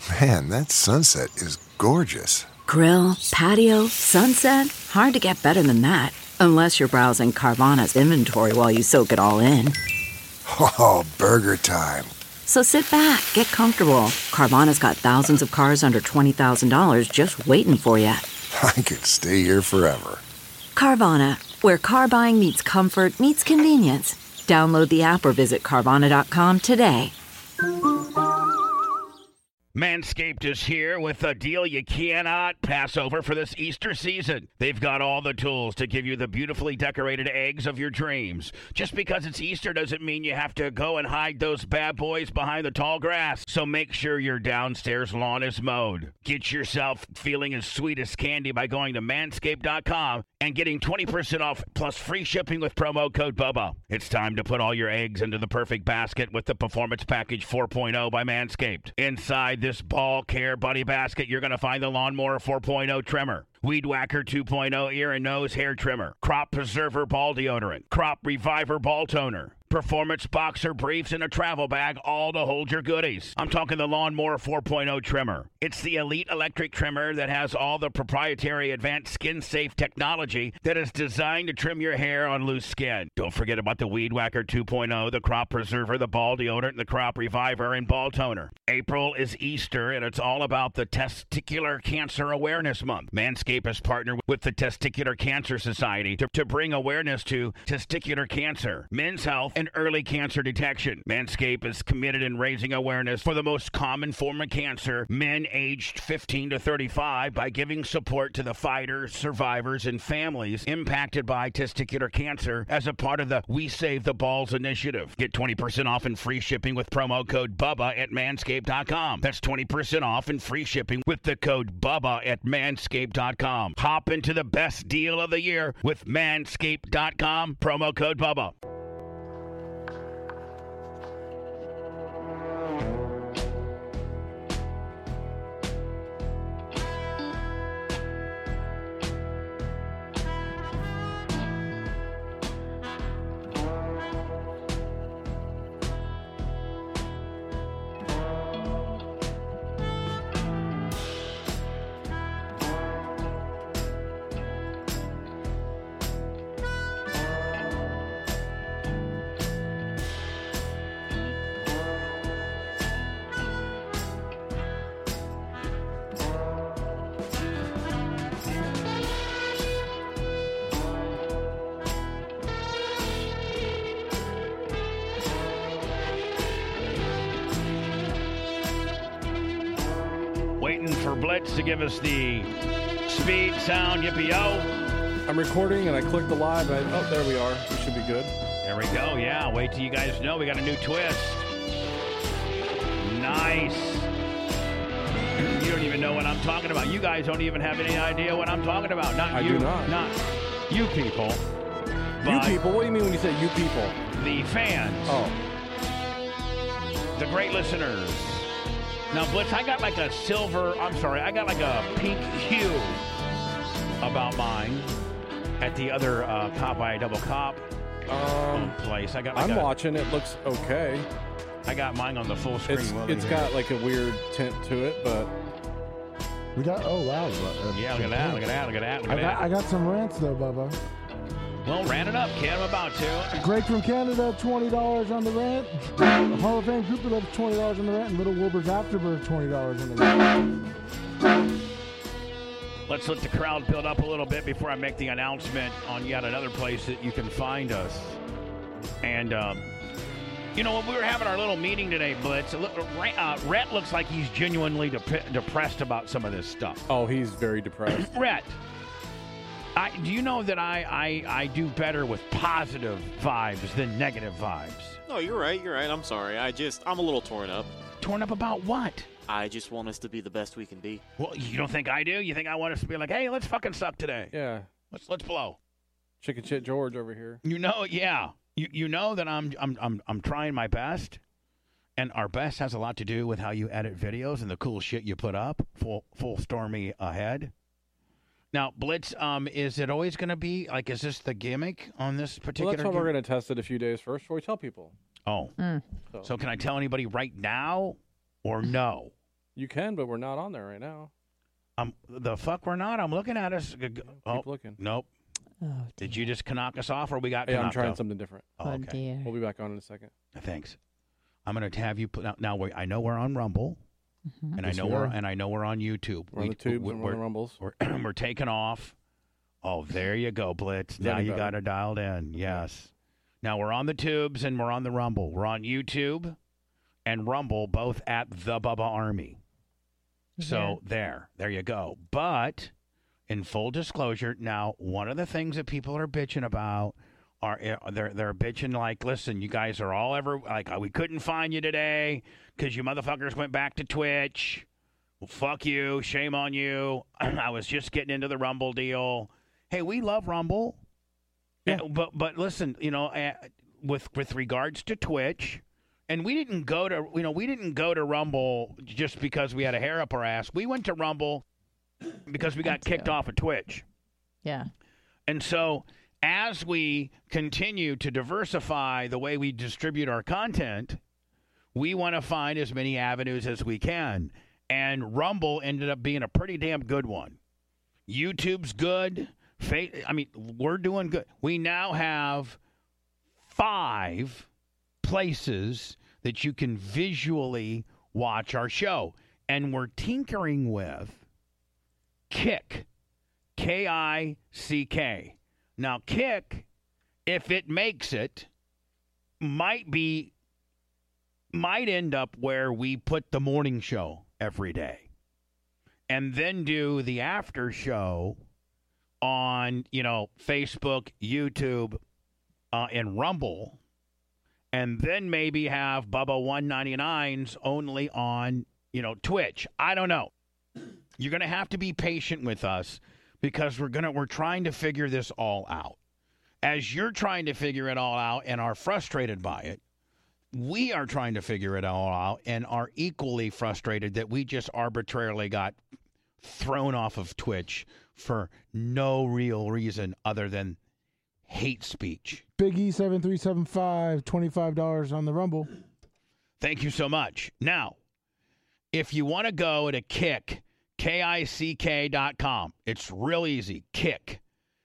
Man, that sunset is gorgeous. Grill, patio, sunset. Hard to get better than that. Unless you're browsing Carvana's inventory while you soak it all in. Oh, burger time. So sit back, get comfortable. Carvana's got thousands of cars under $20,000 just waiting for you. I could stay here forever. Carvana, where car buying meets comfort meets convenience. Download the app or visit Carvana.com today. Manscaped is here with a deal you cannot pass over for this Easter season. They've got all the tools to give you the beautifully decorated eggs of your dreams. Just because it's Easter doesn't mean you have to go and hide those bad boys behind the tall grass. So make sure your downstairs lawn is mowed. Get yourself feeling as sweet as candy by going to manscaped.com and getting 20% off plus free shipping with promo code BUBBA. It's time to put all your eggs into the perfect basket with the Performance Package 4.0 by Manscaped. Inside this ball care buddy basket, you're going to find the Lawnmower 4.0 trimmer, Weed Whacker 2.0 ear and nose hair trimmer, Crop Preserver ball deodorant, Crop Reviver ball toner, Performance boxer briefs, and a travel bag, all to hold your goodies. I'm talking the Lawnmower 4.0 trimmer. It's the elite electric trimmer that has all the proprietary advanced skin-safe technology that is designed to trim your hair on loose skin. Don't forget about the Weed Whacker 2.0, the Crop Preserver, the ball deodorant, the Crop Reviver, and ball toner. April is Easter, and it's all about the Testicular Cancer Awareness Month. Manscaped has partnered with the Testicular Cancer Society to bring awareness to testicular cancer, men's health, and early cancer detection. Manscaped is committed in raising awareness for the most common form of cancer, men aged 15 to 35, by giving support to the fighters, survivors, and families impacted by testicular cancer as a part of the We Save the Balls initiative. Get 20% off and free shipping with promo code BUBBA at manscaped.com. That's 20% off and free shipping with the code BUBBA at manscaped.com. Hop into the best deal of the year with manscaped.com, promo code BUBBA. Waiting for Blitz to give us the speed, sound, yippee-yo. I'm recording and I clicked the live. Oh, there we are. We should be good. There we go, yeah. Wait till you guys know we got a new twist. Nice. You don't even know what I'm talking about. You guys don't even have any idea what I'm talking about. Not you. I do not. Not you people. You people? What do you mean when you say you people? The fans. Oh. The great listeners. Now, Blitz, I got like a pink hue about mine at the other Popeye Double Cop place. I'm watching. It looks okay. I got mine on the full screen. It's got like a weird tint to it, but we got. Oh wow! Yeah, look at that! Look at that! Look at that! Look at that! I got some rants though, Bubba. Well, rant it up, kid. I'm about to. Greg from Canada, $20 on the rant. Hall of Fame Cooper left $20 on the rant, and Little Wilbur's Afterbirth $20 on the rant. Let's let the crowd build up a little bit before I make the announcement on yet another place that you can find us. And, when we were having our little meeting today, Blitz, Rhett looks like he's genuinely depressed about some of this stuff. Oh, he's very depressed. Rhett, do you know that I do better with positive vibes than negative vibes? No, you're right. I'm sorry. I'm a little torn up. Torn up about what? I just want us to be the best we can be. Well, you don't think I do? You think I want us to be like, hey, let's fucking suck today? Yeah. Let's blow. Chicken shit George over here. Yeah. You know that I'm trying my best, and our best has a lot to do with how you edit videos and the cool shit you put up. Full stormy ahead. Now, Blitz, is it always going to be, like, is this the gimmick on this particular? Well, that's why we're going to test it a few days first before we tell people. Oh. So can I tell anybody right now or no? You can, but we're not on there right now. The fuck we're not. I'm looking at us. Keep looking. Nope. Oh, dear. Did you just knock us off, or we got? Hey, I'm knocked trying off? something different. Oh, okay. Dear. We'll be back on in a second. Thanks. I'm going to have you put now. I know we're on Rumble, and Yes, I know we're on YouTube. We're on the tubes and we're on the rumbles. We're taking off. Oh, there you go, Blitz. Now you got it dialed in. Yes. Now we're on the tubes and we're on the Rumble. We're on YouTube and Rumble, both at the Bubba Army. So there you go. But in full disclosure, now one of the things that people are bitching about are they're bitching like, listen, you guys are all we couldn't find you today because you motherfuckers went back to Twitch. Well, fuck you, shame on you. I was just getting into the Rumble deal. Hey, we love Rumble. Yeah. But listen, with regards to Twitch. And we didn't go to Rumble just because we had a hair up our ass. We went to Rumble because we got kicked off of Twitch. Yeah. And so as we continue to diversify the way we distribute our content, we want to find as many avenues as we can. And Rumble ended up being a pretty damn good one. YouTube's good. We're doing good. We now have 5 places that you can visually watch our show. And we're tinkering with Kick, K-I-C-K. Now, Kick, if it makes it, might end up where we put the morning show every day and then do the after show on, Facebook, YouTube, and Rumble. And then maybe have Bubba 199s only on, Twitch. I don't know. You're going to have to be patient with us because we're trying to figure this all out. As you're trying to figure it all out and are frustrated by it, we are trying to figure it all out and are equally frustrated that we just arbitrarily got thrown off of Twitch for no real reason other than hate speech. Big E7375, $25 on the Rumble. Thank you so much. Now, if you want to go to Kick, KICK.com, it's real easy. Kick,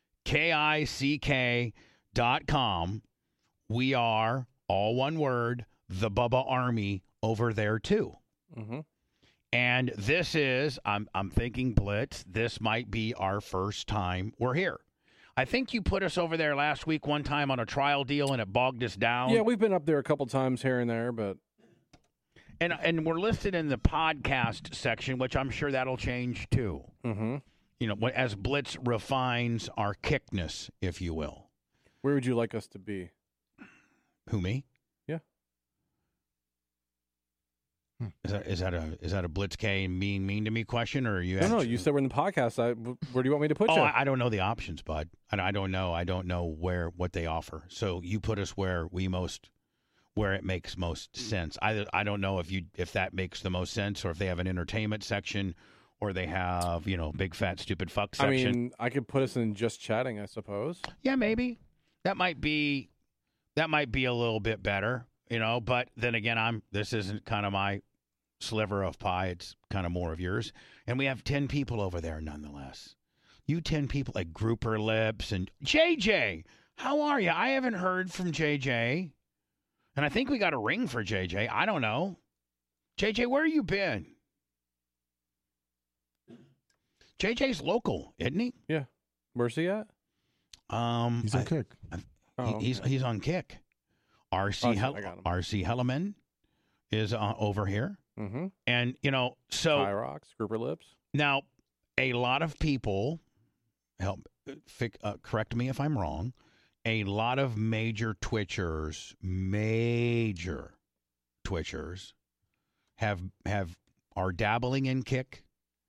KICK.com. We are, all one word, the Bubba Army over there too. Mm-hmm. And this is, I'm thinking, Blitz, this might be our first time we're here. I think you put us over there last week one time on a trial deal, and it bogged us down. Yeah, we've been up there a couple times here and there, but... And we're listed in the podcast section, which I'm sure that'll change, too. Mm-hmm. As Blitz refines our kickness, if you will. Where would you like us to be? Who, me? Yeah. Is that a Blitz K mean to me question, or are you? No, you said we're in the podcast. Where do you want me to put you? I don't know the options, bud. I don't know. I don't know what they offer. So you put us where it makes most sense. I don't know if that makes the most sense, or if they have an entertainment section, or they have big fat stupid fuck section. I mean, I could put us in just chatting, I suppose. Yeah, maybe that might be a little bit better, But then again, this isn't kind of my sliver of pie. It's kind of more of yours. And we have 10 people over there nonetheless. You 10 people like Grouper Lips and JJ. How are you? I haven't heard from JJ. And I think we got a ring for JJ. I don't know. JJ, where you been? JJ's local, isn't he? Yeah. Where's he at? He's on Kick. He's on Kick. RC Helleman is over here. Mm-hmm. And, so... Hyrox, Grouper Lips. Now, a lot of people, correct me if I'm wrong, a lot of major Twitchers are dabbling in Kick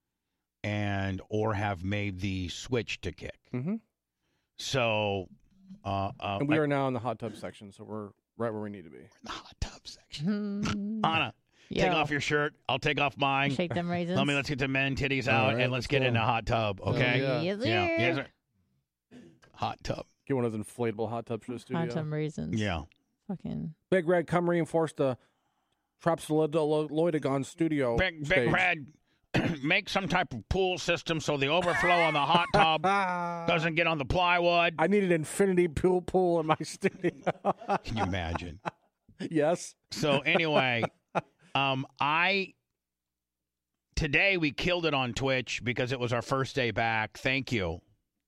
or have made the switch to Kick. Mm-hmm. So... and we are now in the hot tub section, so we're right where we need to be. We're in the hot tub section. Anna, take off your shirt. I'll take off mine. Shake them raisins. Let's get the men titties out, and let's get in the hot tub, okay? Yes, sir. Yes, sir. Hot tub. Get one of those inflatable hot tubs for the studio. Hot tub raisins. Yeah. Fucking. Big Red, come reinforce the Trapsoloidagon studio. Big stage. Red, make some type of pool system so the overflow on the hot tub doesn't get on the plywood. I need an infinity pool in my studio. Can you imagine? Yes. So anyway, today we killed it on Twitch because it was our first day back. Thank you.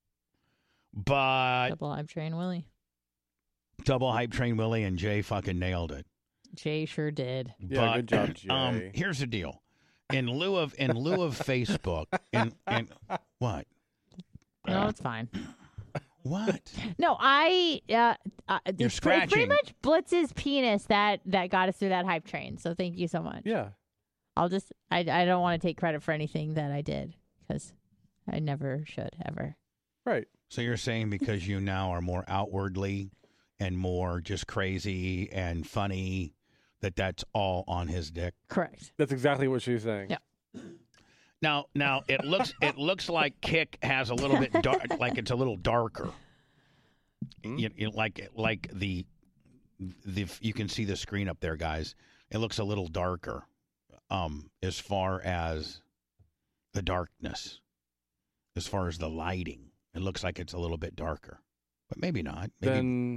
But Double Hype Train Willie. Double Hype Train Willie and Jay fucking nailed it. Jay sure did. Yeah, But, good job, Jay. Here's the deal. In lieu of Facebook, and what? No, it's fine. What? No, You're it's scratching. pretty much Blitz's penis that got us through that hype train. So thank you so much. Yeah. I don't want to take credit for anything that I did because I never should ever. Right. So you're saying because you now are more outwardly and more just crazy and funny that's all on his dick? Correct. That's exactly what she's saying. Yeah. Now it looks like Kick has a little bit dark, like it's a little darker. Like the you can see the screen up there, guys. It looks a little darker, as far as the darkness, as far as the lighting. It looks like it's a little bit darker, but maybe not. Maybe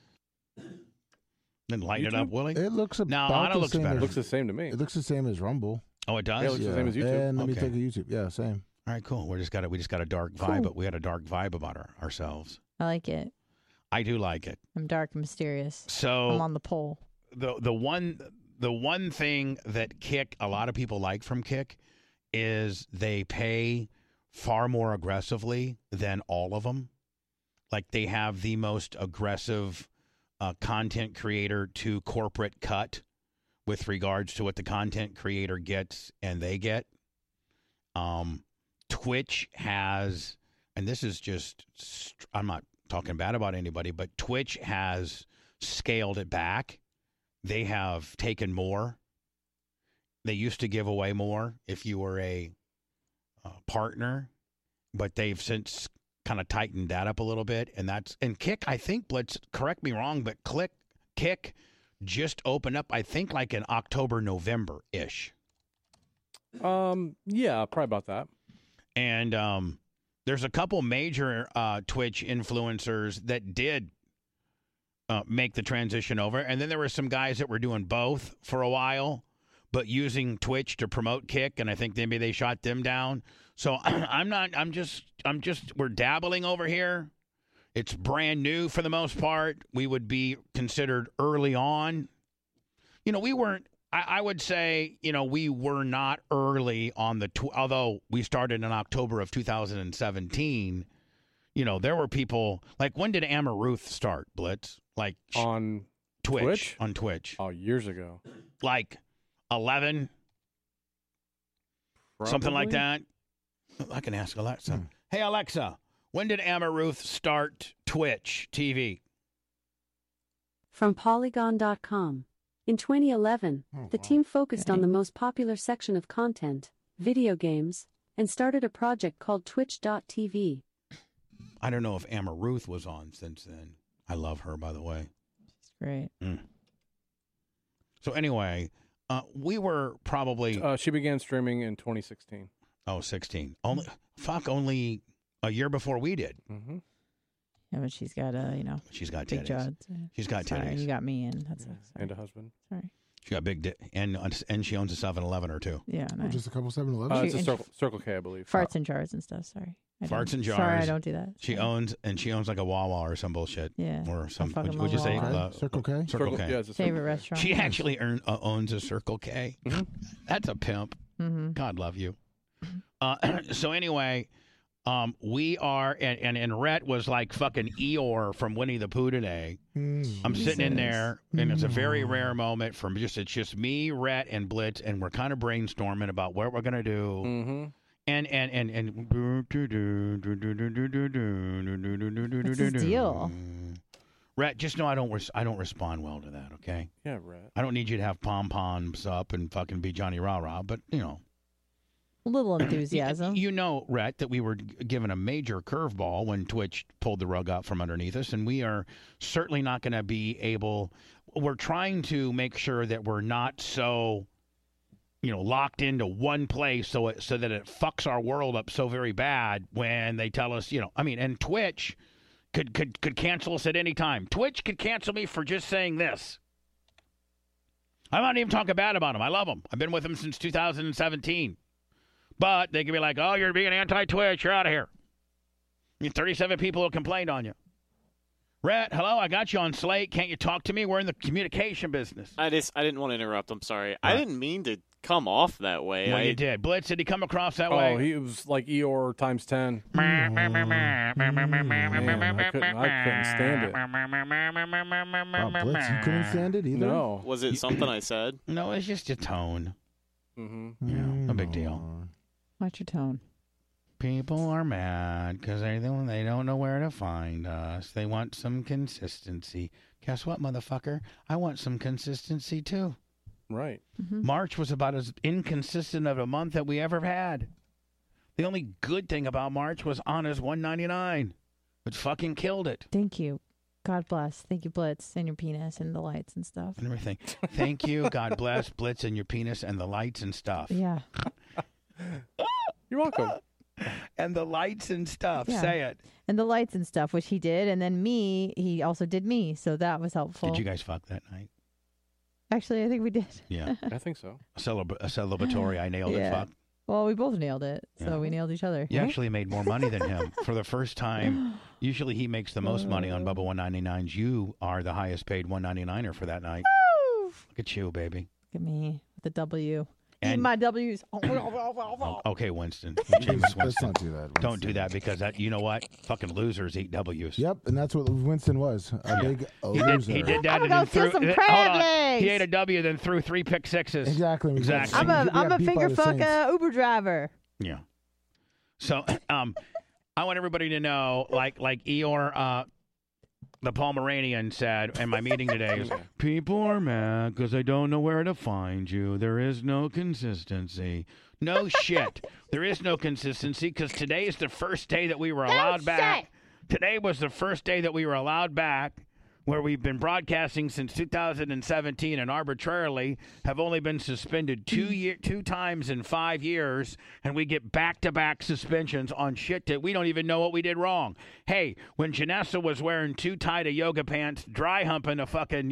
then light it up, Willie. It looks about Lana the looks same. better. It looks the same to me. It looks the same as Rumble. Oh, it does. Yeah, it looks the same as YouTube. And let me Okay. take a YouTube. Yeah, same. All right, cool. We just got a dark vibe, Cool. but we had a dark vibe about ourselves. I like it. I do like it. I'm dark and mysterious. So I'm on the pole. the one thing that Kick, a lot of people like from Kick, is they pay far more aggressively than all of them. Like they have the most aggressive content creator to corporate cut with regards to what the content creator gets and they get. Twitch has, and this is just, I'm not talking bad about anybody, but Twitch has scaled it back. They have taken more. They used to give away more if you were a partner, but they've since kind of tightened that up a little bit. And Kick, I think, Blitz, correct me wrong, but Kick just opened up, I think, like in October, November-ish. Yeah, probably about that. And there's a couple major Twitch influencers that did make the transition over. And then there were some guys that were doing both for a while, but using Twitch to promote Kick. And I think maybe they shot them down. So we're dabbling over here. It's brand new for the most part. We would be considered early on. You know, we weren't. I would say, you know, we were not early on although we started in October of 2017, you know, there were people, like, when did Amber Ruth start, Blitz? Like, On Twitch? On Twitch. Oh, years ago. Like, 11? Something like Probably. that? I can ask Alexa. Hey, Alexa, when did Amber Ruth start Twitch TV? From Polygon.com. In 2011, the team focused on the most popular section of content, video games, and started a project called Twitch.tv. I don't know if Amber Ruth was on since then. I love her, by the way. She's great. So anyway, we were probably... She began streaming in 2016. Oh, 16. Only a year before we did. Mm-hmm. Yeah, but she's got She's got big titties. jaws. She's got Sorry, titties. you got me in. That's sorry. And a husband. Sorry. She got big and she owns a 7-Eleven or two. Yeah, Oh, nice. just a couple 7-Eleven. It's a She- Circle K, I believe. Farts in jars and stuff. Sorry. I Farts don't- in jars. Sorry, I don't do that. She Sorry. owns like a Wawa or some bullshit. Yeah. Or some. I fucking Would you love say Wawa. Circle K? Circle K. Yeah, it's a Favorite Circle K. restaurant. She actually owns a Circle K. Mm-hmm. That's a pimp. Mm-hmm. God love you. So anyway, we are, and Rhett was like fucking Eeyore from Winnie the Pooh today. I'm sitting in there, and it's a very rare moment from it's just me, Rhett, and Blitz, and we're kind of brainstorming about what we're gonna do. Mm-hmm. And What's his deal? Rhett, just know I don't respond well to that. Okay, Yeah, right. I don't need you to have pom poms up and fucking be Johnny Rah Rah, but you know. A little enthusiasm. You know, Rhett, that we were given a major curveball when Twitch pulled the rug out from underneath us, and we are certainly not going to be able. We're trying to make sure that we're not so, locked into one place so that it fucks our world up so very bad when they tell us, and Twitch could cancel us at any time. Twitch could cancel me for just saying this. I'm not even talking bad about them. I love them. I've been with them since 2017. But they can be like, oh, you're being anti-Twitch. You're out of here. 37 people have complained on you. Rhett, hello, I got you on Slate. Can't you talk to me? We're in the communication business. I didn't want to interrupt. I'm sorry. I didn't mean to come off that way. Well, you did. Blitz, did he come across that Oh, way? he was like Eeyore times 10. Man, I couldn't stand it. Wow, Blitz, you couldn't stand it either? No. Was it something I said? No, it's just a tone. Mm-hmm. Yeah, no big deal. Watch your tone. People are mad because they don't know where to find us. They want some consistency. Guess what, motherfucker? I want some consistency, too. Right. Mm-hmm. March was about as inconsistent of a month that we ever had. The only good thing about March was Anna's $1.99, which fucking killed it. Thank you. God bless. Thank you, Blitz, and your penis and the lights and stuff. And everything. Thank you. God bless Blitz and your penis and the lights and stuff. Yeah. You're welcome. And the lights and stuff. Yeah. Say it. And the lights and stuff, which he did. And then he also did me. So that was helpful. Did you guys fuck that night? Actually, I think we did. Yeah. I think so. A celebratory, I nailed it fuck. Well, we both nailed it. So Yeah. we nailed each other. You actually made more money than him for the first time. Usually he makes the most money on Bubba 199s. You are the highest paid 199er for that night. Woo! Look at you, baby. Look at me with the W. Eat And- my W's. Okay, Winston. Let's James let's Winston. not do that. Don't do that because you know what? Fucking losers eat W's. Yep, and that's what Winston was. A big loser. He did that I'm and gonna then go steal threw. some hold crab on. legs. He ate a W, then threw 3 pick sixes. Exactly. Exactly. I'm a He got beat by finger the fuck Saints. Uber driver. Yeah. So, I want everybody to know, like Eeyore, the Pomeranian said in my meeting today, is, people are mad because they don't know where to find you. There is no consistency. No shit. There is no consistency because today is the first day that we were allowed back. Today was the first day that we were allowed back, where we've been broadcasting since 2017 and arbitrarily have only been suspended 2 times in 5 years, and we get back-to-back suspensions on shit that we don't even know what we did wrong. Hey, when Janessa was wearing too tight a yoga pants, dry humping a fucking,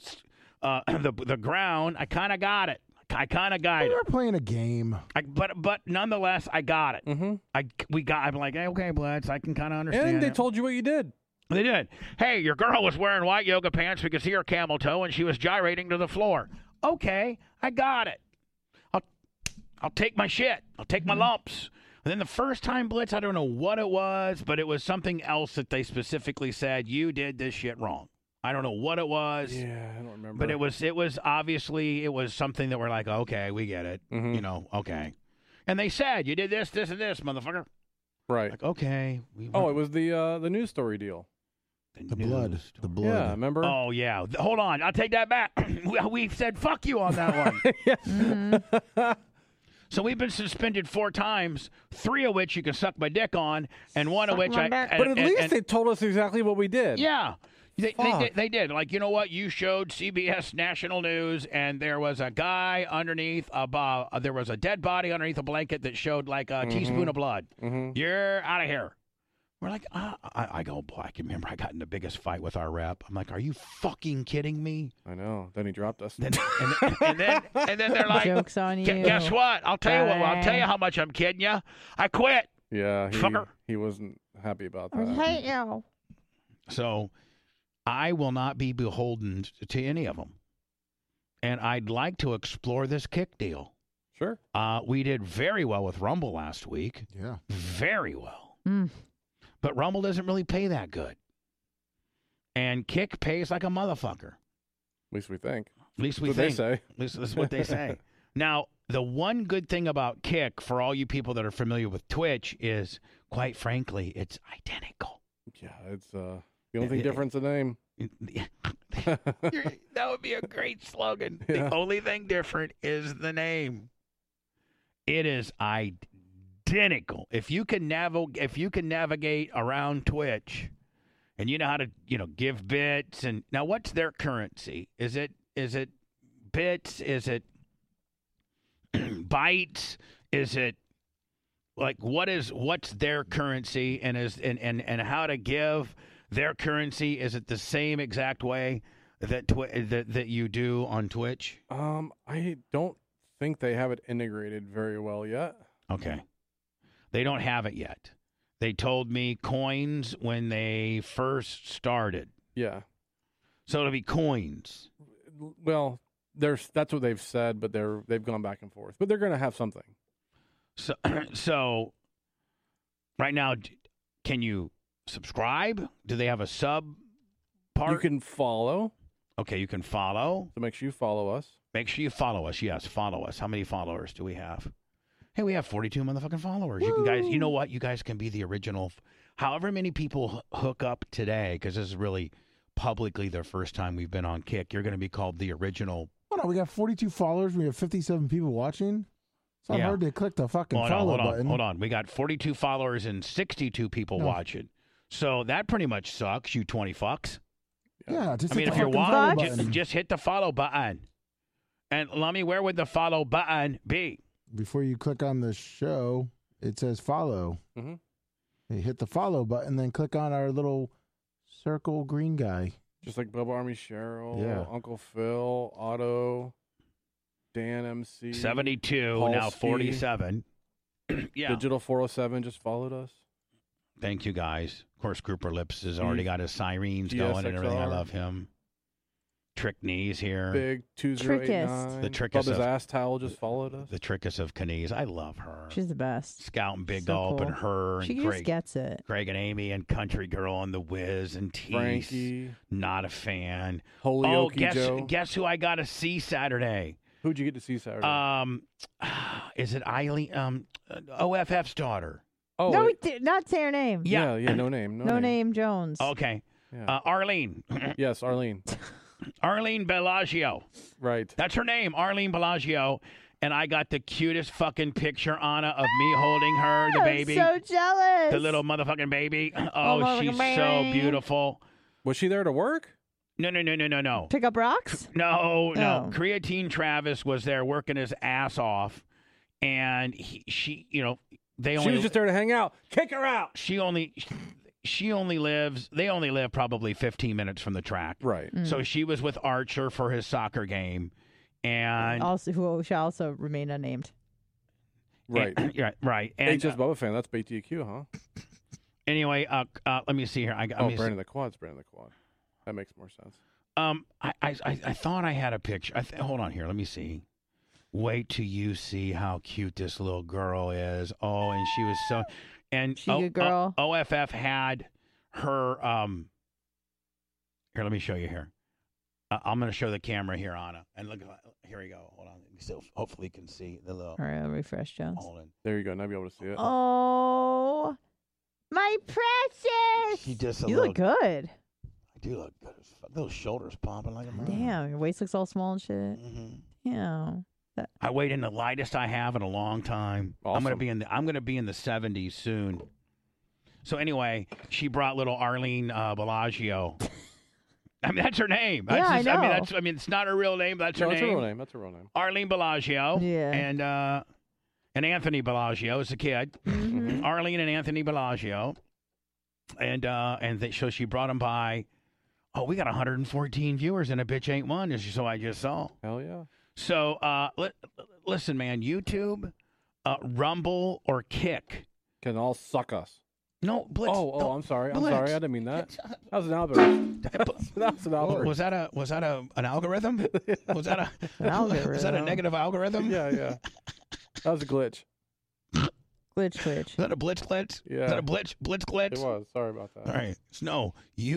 the ground, I kind of got it. I kind of got We it. were playing a game. But nonetheless, I got it. Mm-hmm. I'm like, hey, okay, Blitz, I can kind of understand And they it. told you what you did. They did. Hey, your girl was wearing white yoga pants. We could see her camel toe, and she was gyrating to the floor. Okay, I got it. I'll take my shit. I'll take my lumps. And then the first time, Blitz, I don't know what it was, but it was something else that they specifically said, you did this shit wrong. I don't know what it was. Yeah, I don't remember. But it was obviously, it was something that we're like, okay, we get it. Mhm. Okay. And they said, you did this, this, and this, motherfucker. Right. Like, okay. Oh, it was the news story deal. The blood. The blood. Yeah, remember? Oh, yeah. Hold on. I'll take that back. We said fuck you on that one. So we've been suspended 4 times, 3 of which you can suck my dick on, and 1 of which I... But at least they told us exactly what we did. Yeah. Fuck. They did. Like, you know what? You showed CBS National News, and there was a guy underneath there was a dead body underneath a blanket that showed like a teaspoon of blood. Mm-hmm. You're out of here. We're like, I go, boy, I can remember I got in the biggest fight with our rep. I'm like, are you fucking kidding me? I know. Then he dropped us. And then they're like, Joke's on you. guess what? I'll tell you what. I'll tell you how much I'm kidding you. I quit. Yeah, Fucker. he wasn't happy about I that. hate you. So I will not be beholden to any of them. And I'd like to explore this kick deal. Sure. We did very well with Rumble last week. Yeah. Very well. Mm. But Rumble doesn't really pay that good. And Kick pays like a motherfucker. At least we think. At least we That's what think. they say. At least that's what they say. Now, the one good thing about Kick, for all you people that are familiar with Twitch, is, quite frankly, it's identical. Yeah, it's the only thing different's the name. That would be a great slogan. Yeah. The only thing different is the name. It is identical. If you can navigate around Twitch, and you know how to give bits, and now what's their currency? Is it bits? Is it bytes? Is it like what's their currency, and how to give their currency? Is it the same exact way that you do on Twitch? I don't think they have it integrated very well yet. Okay. They don't have it yet. They told me coins when they first started. Yeah. So it'll be coins. Well, that's what they've said, but they've gone back and forth. But they're going to have something. So right now, can you subscribe? Do they have a sub part? You can follow. Okay, you can follow. So make sure you follow us. Make sure you follow us. Yes, follow us. How many followers do we have? Hey, we have 42 motherfucking followers. You guys, you know what? You guys can be the original. However many people hook up today, because this is really publicly the first time we've been on Kick, you're going to be called the original. Hold on, we got 42 followers. We have 57 people watching. It's not hard to click the fucking follow button. Hold on. We got 42 followers and 62 people watching. So that pretty much sucks, you 20 fucks. Yeah, just if you're watching, just hit the follow button. And Lummy, where would the follow button be? Before you click on the show, it says follow. Mm-hmm. You hit the follow button, then click on our little circle green guy. Just like Bubba Army Cheryl, Uncle Phil, Otto, Dan MC. 72, Paul now Steve. 47. Yeah. Digital 407 just followed us. Thank you, guys. Of course, Grouper Lips has already got his sirens going and everything. I love him. Trick Knees here. Big 2089. The Trickus Bubba's of Ass Towel just followed us. The Trickus of Knees. I love her. She's the best. Scout and Big So Gulp cool. and her and She just gets it. Greg and Amy and Country Girl and The Wiz and Tease. Frankie. Not a fan. Holyoke Joe. Guess who I got to see Saturday? Who'd you get to see Saturday? Is it Eileen? OFF's daughter. Oh, no, we did not say her name. Yeah, no name. No name Jones. Okay. Yeah. Arlene. Yes, Arlene. Arlene Bellagio. Right. That's her name, Arlene Bellagio. And I got the cutest fucking picture, Anna, of me holding her, the baby. I'm so jealous. The little motherfucking baby. Oh, she's so beautiful. Was she there to work? No. Pick up rocks? No. Creatine Travis was there working his ass off. And she was just there to hang out. Kick her out. They only live probably 15 minutes from the track. Right. Mm. So she was with Archer for his soccer game. And who shall also remain unnamed. Right. Right. And HS Bubba fan. That's BTQ, huh? Anyway, let me see here. Brandon the Quad's Brandon the Quad. That makes more sense. I thought I had a picture. Hold on here. Let me see. Wait till you see how cute this little girl is. Oh, and she was so. And She's a good girl. OFF had her. Here, let me show you here. I'm going to show the camera here, Anna. And look, here we go. Hold on. So hopefully you can see the little. All right, I'll refresh, Jones. Hold on. There you go. Now you'll be able to see it. Oh, my precious. She just you look good. I do look good. Those shoulders popping like a man. Damn, your waist looks all small and shit. Mm-hmm. Yeah. I weighed in the lightest I have in a long time. Awesome. I'm gonna be in the 70s soon. So anyway, she brought little Arlene Bellagio. I mean, that's her name. Yeah, I know. I mean, it's not her real name. But that's her name. That's her real name. Arlene Bellagio. Yeah. And Anthony Bellagio is a kid. Mm-hmm. Arlene and Anthony Bellagio. So she brought them by. Oh, we got 114 viewers and a bitch ain't one. So I just saw. Hell yeah. So listen, man. YouTube, Rumble, or Kick can all suck us. No, Blitz. Oh, I'm sorry. I'm Blitz. sorry. I didn't mean that. That was an algorithm. That was an algorithm. Was that an algorithm? Was that was that a negative algorithm? Yeah. That was a glitch. Glitch. Was that a blitz glitch? Yeah. Was that a blitz glitch? It was. Sorry about that. All right. So, no,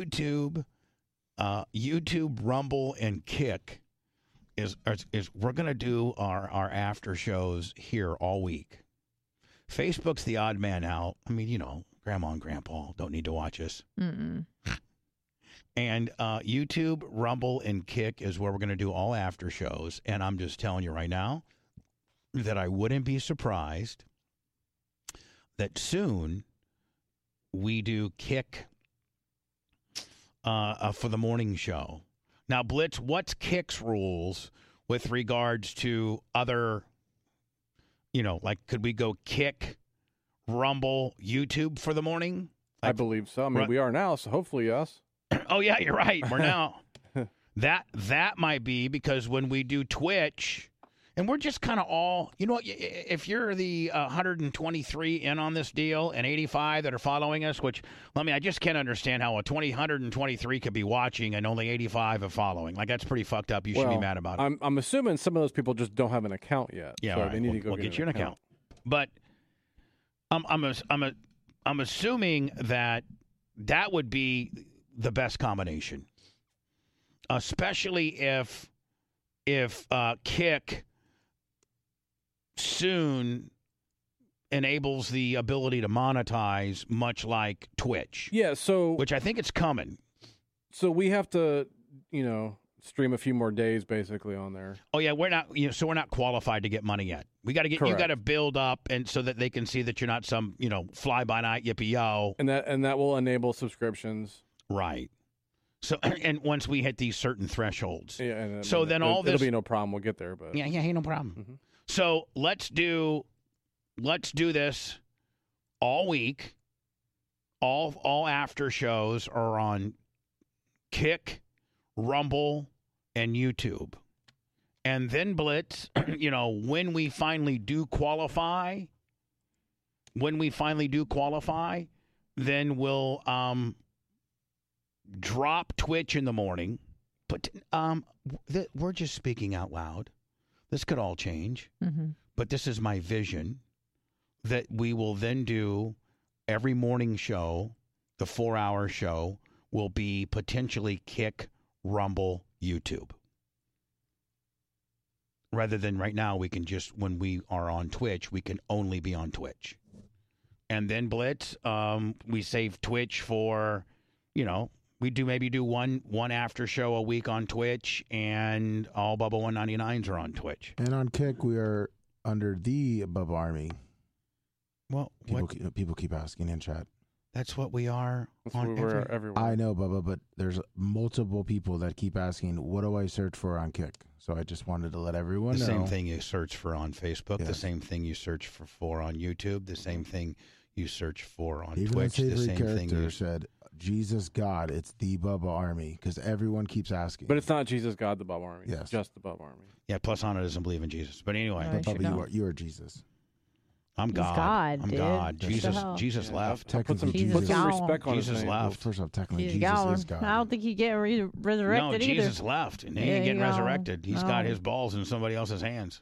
YouTube, Rumble, and Kick is we're gonna do our after shows here all week. Facebook's the odd man out. I mean, Grandma and Grandpa don't need to watch us. Mm-mm. And YouTube, Rumble, and Kick is where we're going to do all after shows. And I'm just telling you right now, that I wouldn't be surprised that soon we do Kick for the morning show. Now, Blitz, what's Kick's rules with regards to other, like could we go Kick, Rumble, YouTube for the morning? I believe so. I mean, we are now, so hopefully yes. Oh, yeah, you're right. We're now. That might be because when we do Twitch, and we're just kind of all, if you're the 123 in on this deal and 85 that are following us, which, I just can't understand how 123 could be watching and only 85 are following. Like, that's pretty fucked up. You should be mad about it. I'm assuming some of those people just don't have an account yet. Yeah, so right. they need to go get you an account. But I'm assuming that would be the best combination, especially if Kick soon enables the ability to monetize, much like Twitch. Yeah, which I think it's coming. So we have to, stream a few more days basically on there. Oh yeah, we're not. So we're not qualified to get money yet. We got to get. Correct. You got to build up, and so that they can see that you're not some fly by night yippee yo. And that will enable subscriptions. Right. So and once we hit these certain thresholds, yeah. So then all this it'll be no problem. We'll get there, but yeah, no problem. Mm-hmm. So let's do this all week. All after shows are on Kick, Rumble, and YouTube. And then Blitz, when we finally do qualify, then we'll drop Twitch in the morning. But we're just speaking out loud. This could all change. Mm-hmm. But this is my vision, that we will then do every morning show, the 4-hour show, will be potentially Kick, Rumble, YouTube. Rather than right now, we can just, when we are on Twitch, we can only be on Twitch. And then Blitz, we save Twitch for, we maybe do one after show a week on Twitch, and all Bubba 199s are on Twitch. And on Kick, we are under the Bubba Army. Well, people keep asking in chat. That's what we are. We're everywhere. I know, Bubba, but there's multiple people that keep asking, what do I search for on Kick? So I just wanted to let everyone know. The same thing you search for on Facebook, yes. The same thing you search for on YouTube, the same thing you search for on Even Twitch, the same thing you said, Jesus God, it's the Bubba Army, because everyone keeps asking. But it's not Jesus God, the Bubba Army. Yes. It's just the Bubba Army. Yeah, plus Anna doesn't believe in Jesus. But anyway. But Bubba, you are Jesus. I'm He's God. God, I'm dude. God. Jesus left. Put some Jesus respect on Jesus his name. left. Well, first off, technically, He's Jesus gone. is God. I don't think he get resurrected No, either. Jesus left, and he ain't getting resurrected. He's got his balls in somebody else's hands.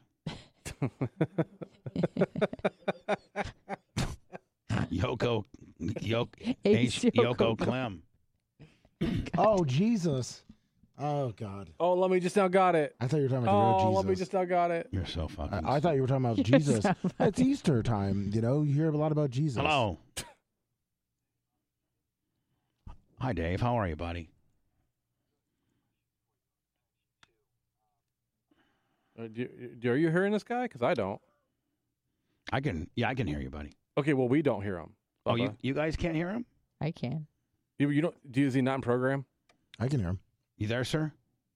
Yoko Clem. Oh, Jesus. Oh, God. Oh, let me just now got it. I thought you were talking about the real Jesus. Let me just now got it. You're so fucking. I thought you were talking about Jesus. It's Easter time. You hear a lot about Jesus. Hello. Hi, Dave. How are you, buddy? Are you hearing this guy? Because I don't. I can hear you, buddy. Okay, well, we don't hear him. Bubba. Oh, you guys can't hear him? I can. You don't? Is he not in program? I can hear him. You there, sir?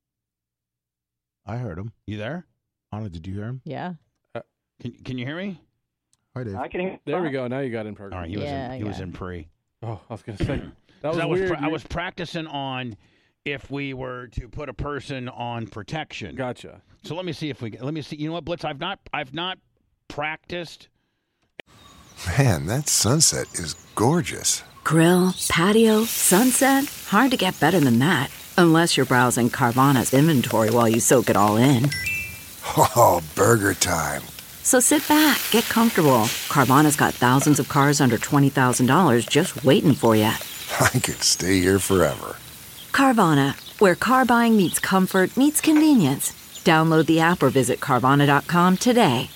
I heard him. You there? Anna, did you hear him? Yeah. Can you hear me? Hi, Dave. I can hear. There we go. Now you got in program. All right, he was in pre. Oh, I was gonna say that was weird. I was practicing on if we were to put a person on protection. Gotcha. So let me see. You know what, Blitz? I've not practiced. Man, that sunset is gorgeous. Grill, patio, sunset. Hard to get better than that. Unless you're browsing Carvana's inventory while you soak it all in. Oh, burger time. So sit back, get comfortable. Carvana's got thousands of cars under $20,000 just waiting for you. I could stay here forever. Carvana, where car buying meets comfort meets convenience. Download the app or visit Carvana.com today.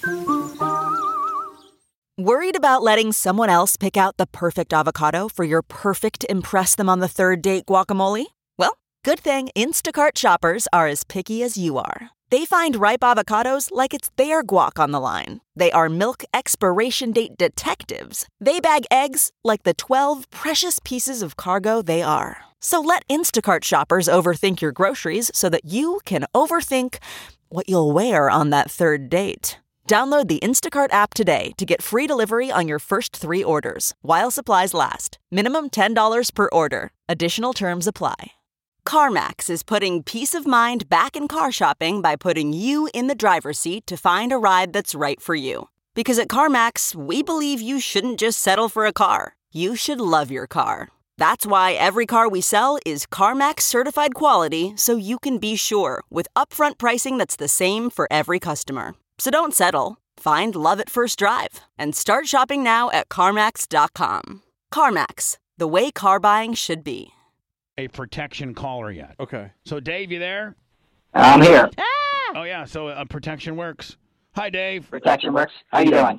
Worried about letting someone else pick out the perfect avocado for your perfect impress-them-on-the-third-date guacamole? Well, Good thing Instacart shoppers are as picky as you are. They find ripe avocados like it's their guac on the line. They are milk expiration date detectives. They bag eggs like the 12 precious pieces of cargo they are. So let Instacart shoppers overthink your groceries so that you can overthink what you'll wear on that third date. Download the Instacart app today to get free delivery on your first 3 orders, while supplies last. Minimum $10 per order. Additional terms apply. CarMax is putting peace of mind back in car shopping by putting you in the driver's seat to find a ride that's right for you. Because at CarMax, we believe you shouldn't just settle for a car. You should love your car. That's why every car we sell is CarMax certified quality, so you can be sure with upfront pricing that's the same for every customer. So don't settle. Find love at first drive and start shopping now at CarMax.com. CarMax, the way car buying should be. A protection caller yet. Okay. So, Dave, you there? I'm here. Oh, yeah, so protection works. Hi, Dave. Protection works. How you doing?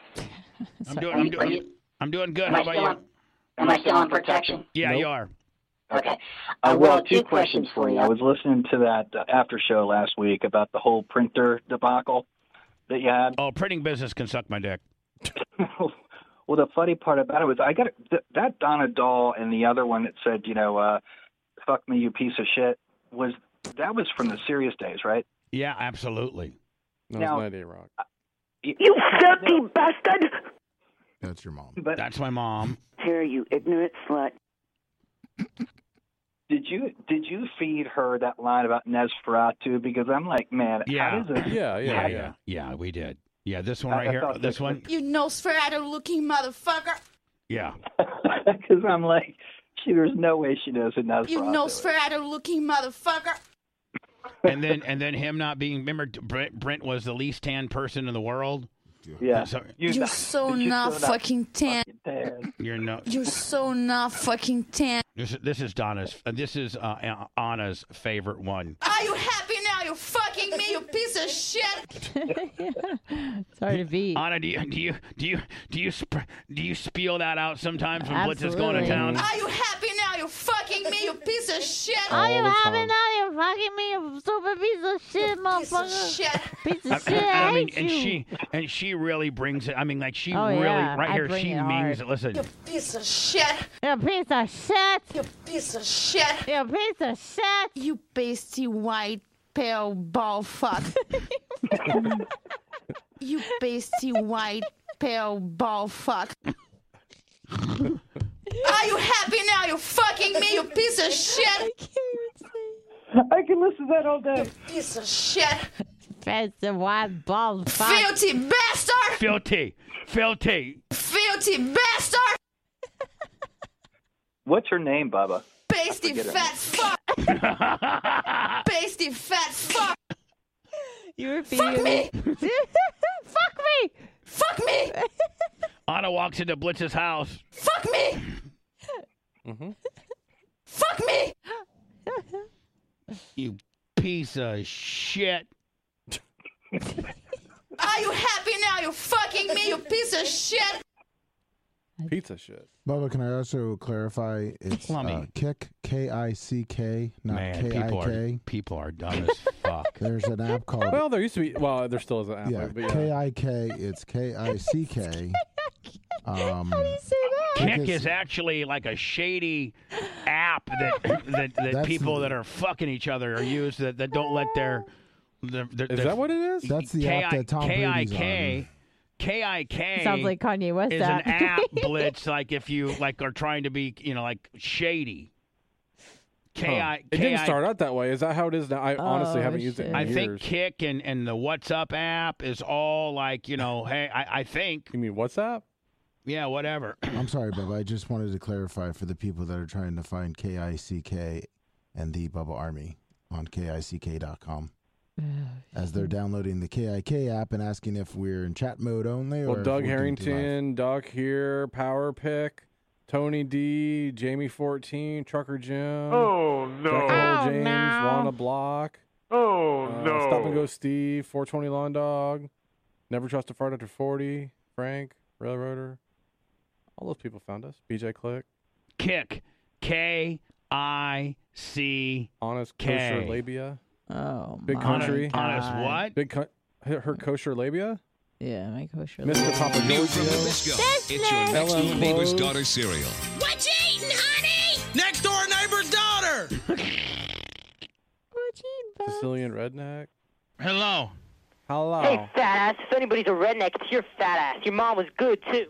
I'm doing good. How about you? Am I still on protection? Yeah, you are. Okay. Well, 2 questions for you. I was listening to that after show last week about the whole printer debacle that you had. Oh, printing business can suck my dick. Well, the funny part about it was I got that Donna Doll and the other one that said, fuck me, you piece of shit, was from the Serious Days, right? Yeah, absolutely. No, now, it's not A-Rock. You filthy bastard! That's your mom. That's my mom. Here, you ignorant slut. Did you feed her that line about Nosferatu? Because I'm like, man, how does it? Yeah, we did. Yeah, this one right here. This one. You Nosferatu-looking motherfucker. Yeah. Because I'm like, there's no way she knows it. Nosferatu. You Nosferatu-looking motherfucker. And then him not being. Remember, Brent was the least tan person in the world. Yeah. So, you're so not fucking tan. You're no. You're so not fucking tan. This is Donna's. This is Anna's favorite one. Are you happy now? You're fucking me, you piece of shit. Sorry to be. Anna, do you spiel that out sometimes when Blitz is going to town? Are you happy now? You're fucking me, you piece of shit. Are you happy now? You're fucking me, you stupid piece of shit, motherfucker. Piece of shit. I mean, and she really brings it. I mean, like she right here, she means it. Listen. You piece of shit. You piece of shit. You piece of shit. You piece of shit. You pasty white pale ball fuck. You pasty white pale ball fuck. Are you happy now? You're fucking me, you piece of shit. I can listen to that all day. You piece of shit. Pasty white ball fuck. Filthy bastard. Filthy. Filthy bastard. What's her name, Bubba? Pasty fat fuck. Pasty fat fuck. You repeat. Fuck me. Fuck me. Fuck me. Anna walks into Blitz's house. Fuck me. Mm-hmm. Fuck me. You piece of shit. Are you happy now? You're fucking me, you piece of shit. Pizza shit. Bubba, can I also clarify? It's Kick, K-I-C-K, not K-I-K. People are dumb as fuck. There's an app called... Well, there used to be... Well, there still is an app. Yeah, but K-I-K, it's K-I-C-K. How do you say that? Kick is actually like a shady app that people that are fucking each other are used that don't let their is that what it is? That's the app that Tom Brady's on. K-I-K sounds like Kanye West is an app, Blitz, like if you are trying to be, like shady. It didn't start out that way. Is that how it is now? I honestly haven't used it in years. I think Kick and the WhatsApp app is all like, hey, I think. You mean WhatsApp? Yeah, whatever. I'm sorry, Bubba. I just wanted to clarify for the people that are trying to find K-I-C-K and the Bubba Army on KICK.com. As they're downloading the KIK app and asking if we're in chat mode only. Well, or Doug Harrington, Doc here, Power Pick, Tony D, Jamie 14, Trucker Jim. Oh, no. Jack James, Lana Block. Oh, no. Stop and Go Steve, 420 Lawn Dog, Never Trust a Fart After 40, Frank, Railroader. All those people found us. BJ Click. Kick. K-I-C-K. Honest kosher labia. Oh, Big my country. God. Honest what? Her kosher labia. Yeah, my kosher. Mr. Papa New from Giorgio. Nabisco, it's your next door Ellen neighbor's Close. daughter cereal. What you eating, honey? Next door neighbor's daughter. Sicilian redneck. Hello. Hello. Hey, fat ass. If anybody's a redneck, it's your fat ass. Your mom was good, too.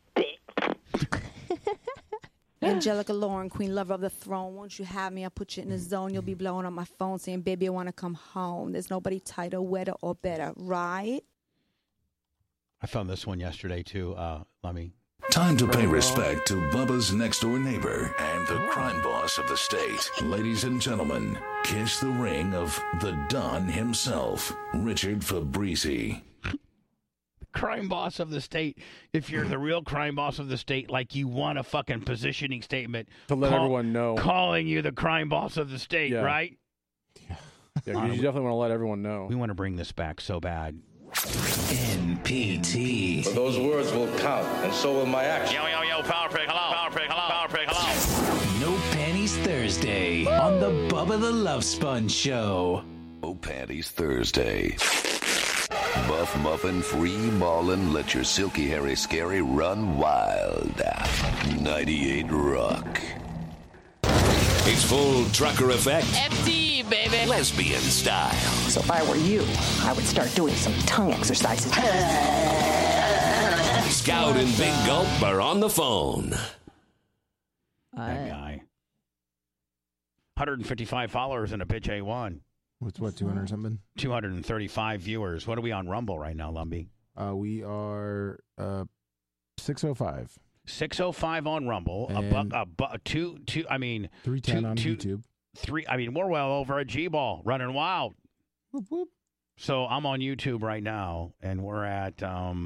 Angelica Lauren, queen lover of the throne. Won't you have me? I'll put you in the zone. You'll be blowing up my phone saying, baby, I want to come home. There's nobody tighter, wetter, or better, right? I found this one yesterday, too. Let me. Time to pay respect to Bubba's next door neighbor and the crime boss of the state. Ladies and gentlemen, kiss the ring of the Don himself, Richard Fabrizi. Crime boss of the state. If you're the real crime boss of the state, like you want a fucking positioning statement To let everyone know. calling you the crime boss of the state, Yeah. right? Yeah, 'cause you definitely want to let everyone know. We want to bring this back so bad. NPT. For those words will count, and so will my action. Yo, Power Pig, hello. Power Pig, hello. Power Pig, hello. No Panties Thursday on the Bubba the Love Sponge Show. No Panties Thursday. Buff Muffin Free Marlin, let your silky hairy scary run wild. 98 Rock. It's full trucker effect. FD, baby. Lesbian style. So if I were you, I would start doing some tongue exercises. Scout and Big Gulp are on the phone. That guy. 155 followers and a bitch A1. What's what, 200 something? 235 viewers. What are we on Rumble right now, Lumbee? We are 605. 605 on Rumble. And Two. I mean, 310 on YouTube. I mean, we're well over a G-ball, running wild. Whoop, whoop. So I'm on YouTube right now, and we're at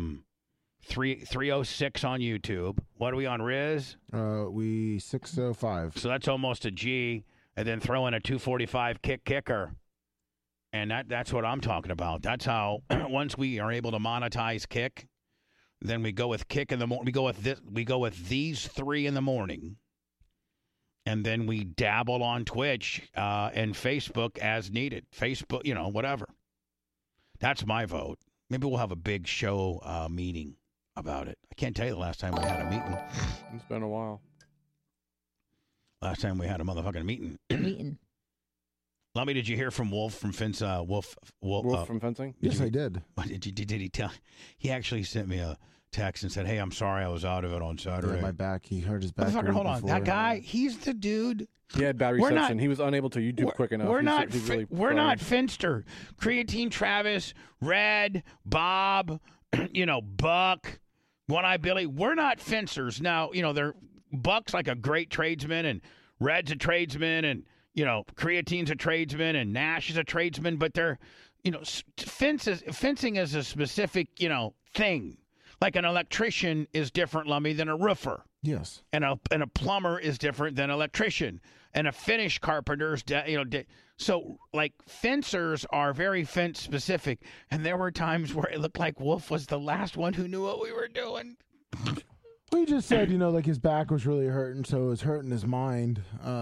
306 on YouTube. What are we on, Riz? We 605. So that's almost a G, and then throw in a 245 kicker. And that's what I'm talking about. That's how once we are able to monetize Kick, then we go with Kick in the morning. We go with these three in the morning, and then we dabble on Twitch and Facebook as needed. Facebook, whatever. That's my vote. Maybe we'll have a big show meeting about it. I can't tell you the last time we had a meeting. It's been a while. Last time we had a motherfucking meeting. Lummy, did you hear from Wolf from Fence? Wolf from fencing? Yes, I did. What did he tell? He actually sent me a text and said, "Hey, I'm sorry I was out of it on Saturday." Yeah, my back. He hurt his back. Motherfucker, hold on. That guy, he's the dude. He had bad reception. He was unable to YouTube quick enough. We're not really Finster. Creatine Travis, Red, Bob, Buck, One Eye Billy. We're not fencers. Now, they're Buck's like a great tradesman, and Red's a tradesman, and Creatine's a tradesman, and Nash is a tradesman, but they're, fencing is a specific, thing. Like an electrician is different, Lummy, than a roofer. Yes. And a plumber is different than an electrician. And a finish carpenter's, so like fencers are very fence specific. And there were times where it looked like Wolf was the last one who knew what we were doing. Well, he just said, like his back was really hurting, so it was hurting his mind.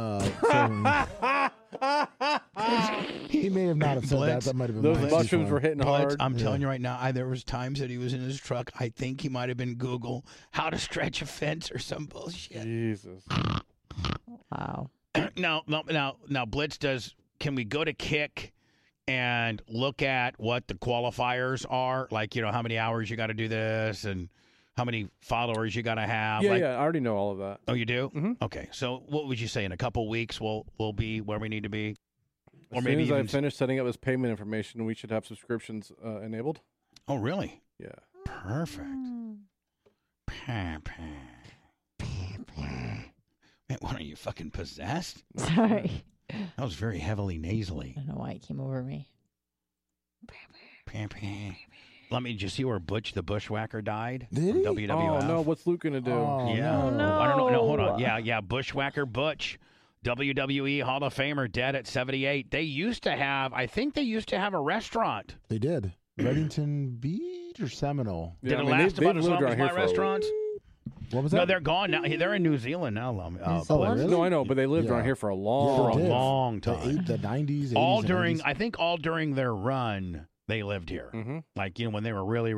He may have not have said that. That might have been those mushrooms were hitting hard. I'm telling you right now, there was times that he was in his truck. I think he might have been Google how to stretch a fence or some bullshit. Jesus. Wow. Now, Blitz does. Can we go to Kick and look at what the qualifiers are? Like, how many hours you got to do this and how many followers you got to have? Yeah, I already know all of that. Oh, you do? Mm-hmm. Okay. So what would you say? In a couple weeks, we'll be where we need to be? As soon as I finish setting up his payment information, we should have subscriptions enabled. Oh, really? Yeah. Perfect. Man, what are you, fucking possessed? Sorry. That was very heavily nasally. I don't know why it came over me. Let me just see where Butch the Bushwhacker died. Did he? WWF. Oh, no. What's Luke going to do? Oh, yeah. no. I don't know. No, hold on. Yeah. Bushwhacker Butch. WWE Hall of Famer, dead at 78. They used to have a restaurant. They did. Reddington Beach or Seminole? Did it last about as long as my restaurants? What was No, that? they're gone now. They're in New Zealand now. really? No, I know, but they lived around here for a long time. The 90s, 80s, All and during, 80s. I think, all during their run, they lived here. Mm-hmm. Like when they were really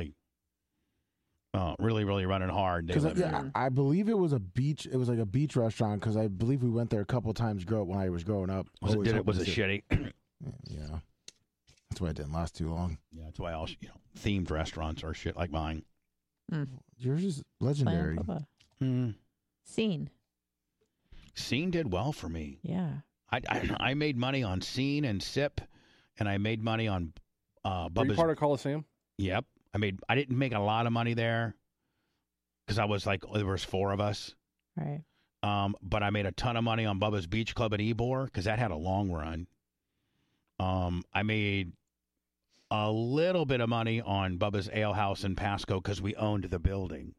running hard. They lived here. I believe it was a beach. It was like a beach restaurant because I believe we went there a couple times when I was growing up. Was Always it hoping to shitty? Yeah, that's why it didn't last too long. Yeah, that's why all themed restaurants are shit like mine. Yours is legendary. Scene did well for me. Yeah. I made money on Scene and Sip, and I made money on Were you Bubba's. part of Coliseum? Yep. I didn't make a lot of money there because I was like, there was 4 of us. Right. But I made a ton of money on Bubba's Beach Club at Ybor because that had a long run. I made a little bit of money on Bubba's Ale House in Pasco because we owned the building.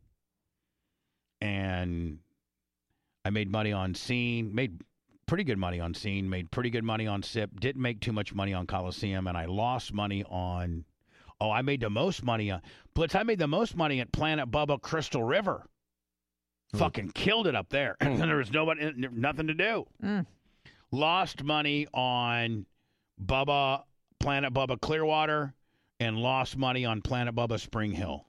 And I made money on Scene, made pretty good money on Scene, made pretty good money on Sip, didn't make too much money on Coliseum, and I lost money on... Oh, I made the most money on... Blitz, I made the most money at Planet Bubba Crystal River. Fucking killed it up there. And there was nothing to do. Lost money on Planet Bubba Clearwater, and lost money on Planet Bubba Spring Hill.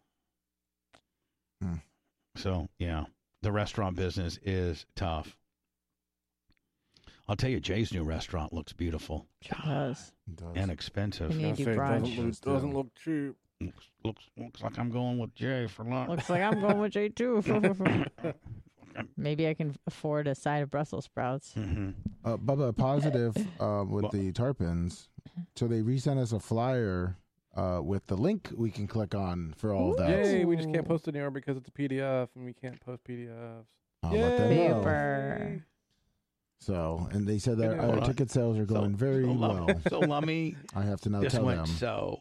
So, yeah, the restaurant business is tough. I'll tell you, Jay's new restaurant looks beautiful. It does. And expensive. We need to do brunch. Doesn't look cheap. Looks like I'm going with Jay for lunch. Looks like I'm going with Jay too. Maybe I can afford a side of Brussels sprouts. Bubba, positive with the Tarpons. So they resent us a flyer with the link we can click on for all of that. Yay, we just can't post it anymore because it's a PDF and we can't post PDFs. I'll let them know. Paper. So, and they said that our ticket sales are going very well. So let me. I have to now This tell went them.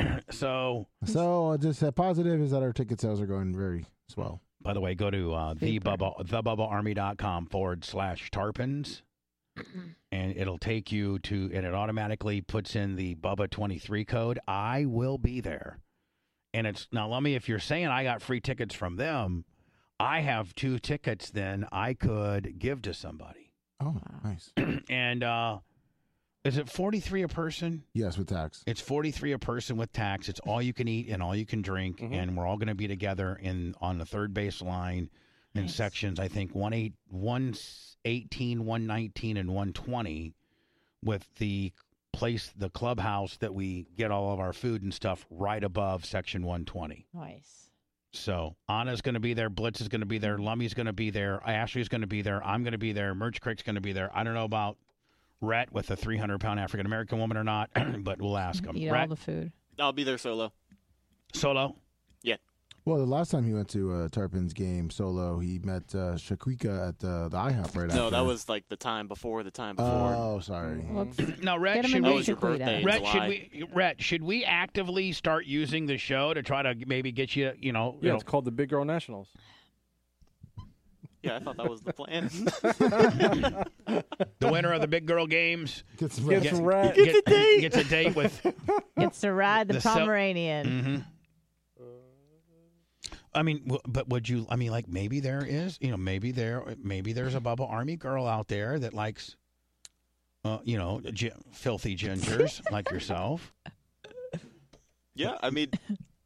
So just positive is that our ticket sales are going very swell. By the way, go to thebubbaarmy.com/tarpons, and it'll take you to, and it automatically puts in the Bubba 23 code. I will be there. And it's now, let me, if you're saying I got free tickets from them, I have 2 tickets then I could give to somebody. Oh, nice. And is it 43 a person? Yes, with tax. It's 43 a person with tax. It's all you can eat and all you can drink, and we're all going to be together on the third base line in sections, I think 118, 119, and 120, with the clubhouse that we get all of our food and stuff right above section 120. Nice. So Anna's going to be there. Blitz is going to be there. Lummy's going to be there. Ashley's going to be there. I'm going to be there. Merch Craig's going to be there. I don't know about Rhett with a 300-pound African-American woman or not, but we'll ask him. Eat Rhett? all the food. I'll be there solo. Solo? Yeah. Well, the last time he went to a Tarpons game solo, he met Shaquika at the IHOP right after. No, that was like the time before. Oh, sorry. Now, Rhett, Get him a should Rhett, should we actively start using the show to try to maybe get you, Yeah, it's called the Big Girl Nationals. Yeah, I thought that was the plan. The winner of the Big Girl Games gets a date with. Gets to ride the The Pomeranian. I mean, but would you? I mean, like maybe there is, maybe there's a Bubba Army girl out there that likes, filthy gingers like yourself. Yeah, I mean,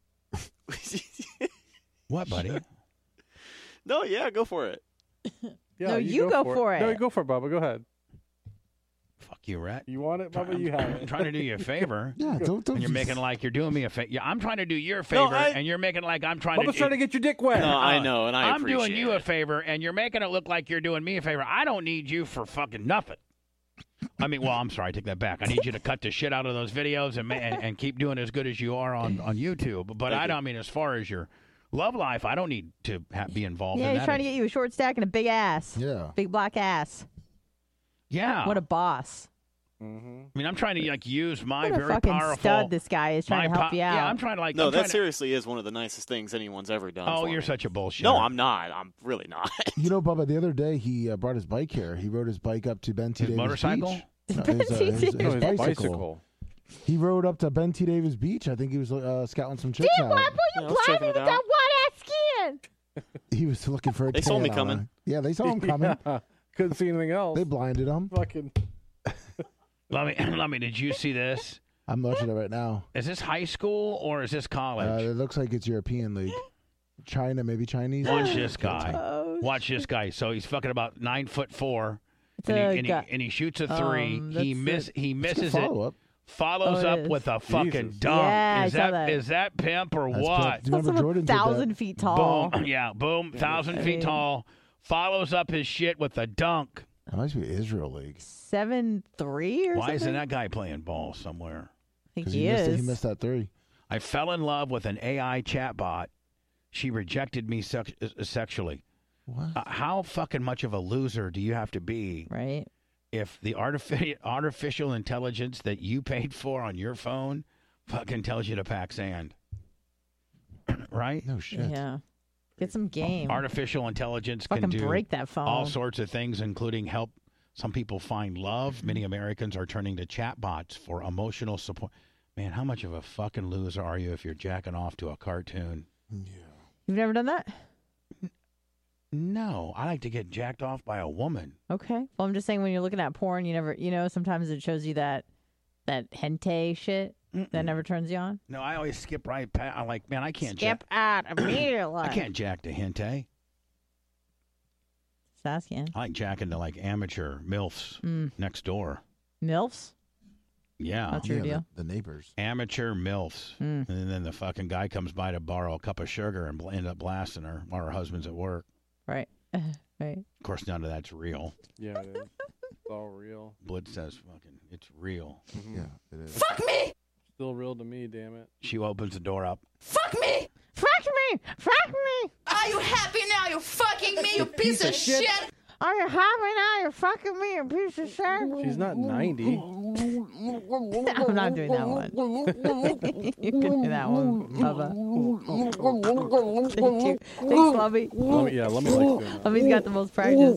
what, buddy? No, yeah, go for it. Yeah, No, you go for it. No, you go for it, Bubba. Go ahead. Fuck you, Rhett. You want it, Bubba? You have it. I'm trying to do you a favor. Yeah, don't. And you're making like you're doing me a favor. Yeah, I'm trying to do your favor, and you're making like I'm trying Bubba's trying to get your dick wet. No, I know, and I'm appreciate doing you it. a favor, and you're making it look like you're doing me a favor. I don't need you for fucking nothing. I mean, well, I'm sorry, I take that back. I need you to cut the shit out of those videos and keep doing as good as you are on YouTube. But I don't mean as far as your love life, I don't need to be involved in Yeah, that. he's trying to get you a short stack and a big ass. Yeah. Big black ass. Yeah. What a boss. I mean, I'm trying to use my What a very fucking powerful. stud this guy is trying to help you out. Yeah, I'm trying to No, I'm trying that seriously is one of the nicest things anyone's ever done. Oh, for you're me. such a bullshit. No, I'm not. I'm really not. You know, Bubba, the other day he brought his bike here. He rode his bike up to Ben T. His Davis motorcycle? Beach. No, his bicycle. He rode up to Ben T. Davis Beach. I think he was scouting some chicks out. Why were you blinded with that white ass skin? He was looking for a They saw me tan coming. on. Yeah, they saw him coming. Yeah. Couldn't see anything else. They blinded him. Fucking. Let me. Did you see this? I'm watching it right now. Is this high school or is this college? It looks like it's European League. China, maybe Chinese. Watch this guy. Watch this guy. So he's fucking about 9'4", and he shoots a three. He misses it. Follows up with a fucking dunk. Yeah, is that pimp or That's what? pimp. Remember Jordan did 1,000 feet tall. Boom. Yeah, boom. 1,000 feet tall. Follows up his shit with a dunk. That must be Israel League. 7'3" or Why something? isn't that guy playing ball somewhere? I think 'Cause he missed is. it. He missed that three. I fell in love with an AI chatbot. She rejected me sexually. What? How fucking much of a loser do you have to be? Right. If the artificial intelligence that you paid for on your phone fucking tells you to pack sand. Right? No shit. Yeah. Get some game. Artificial intelligence Fucking can do break that phone. all sorts of things, including help some people find love. Many Americans are turning to chatbots for emotional support. Man, how much of a fucking loser are you if you're jacking off to a cartoon? You've never done that? No, I like to get jacked off by a woman. Okay. Well, I'm just saying when you're looking at porn, you never, sometimes it shows you that hentai shit that never turns you on. No, I always skip right past. I'm like, man, I can't Skip out immediately. I can't jack to hentai. Just asking. I like jacking to like amateur MILFs next door. MILFs? Yeah. That's your deal. The neighbors. Amateur MILFs. And then the fucking guy comes by to borrow a cup of sugar and end up blasting her while her husband's at work. Right. Right. Of course, none of that's real. Yeah, it is. It's all real. Blitz says fucking, it's real. Yeah, it is. Fuck me! Still real to me, damn it. She opens the door up. Fuck me! Fuck me! Fuck me! Are you happy now? You fucking me, you piece of shit! Are you happy now? You're fucking me, you piece of shit. She's not 90. I'm not doing that one. You can do that one, Bubba. Thank you. Thanks, Lovey. Let me like doing that. Lovey's got the most practice.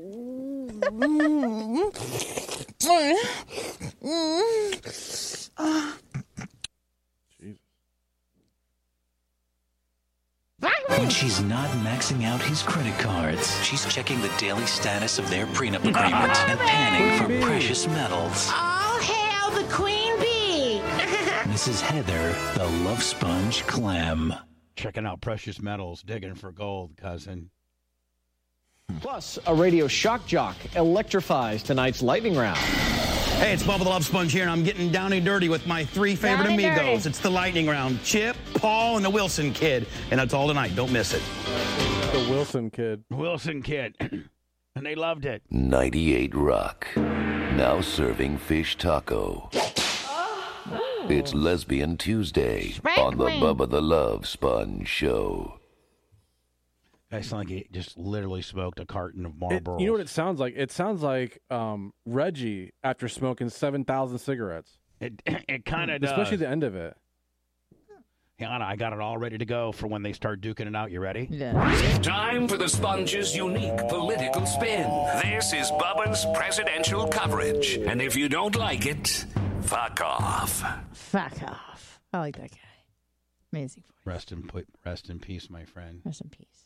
When she's not maxing out his credit cards, she's checking the daily status of their prenup agreement and panning for precious metals. All hail the queen bee! Mrs. Heather, the love sponge Clem. Checking out precious metals, digging for gold, cousin. Plus, a radio shock jock electrifies tonight's lightning round. Hey, it's Bubba the Love Sponge here, and I'm getting down and dirty with my three favorite Down and amigos. dirty. It's the lightning round. Chip, Paul, and the Wilson Kid. And that's all tonight. Don't miss it. The Wilson Kid. Wilson Kid. And they loved it. 98 Rock. Now serving fish taco. It's Lesbian Tuesday on the Bubba the Love Sponge Show. I sound like he just literally smoked a carton of Marlboro. You know what it sounds like? It sounds like Reggie after smoking 7,000 cigarettes. It kind of does. Especially the end of it. Hang on, I got it all ready to go for when they start duking it out. You ready? Yeah. Time for the Sponge's unique political spin. This is Bubba's presidential coverage. And if you don't like it, fuck off. Fuck off. I like that guy. Amazing voice. Rest in peace, my friend. Rest in peace.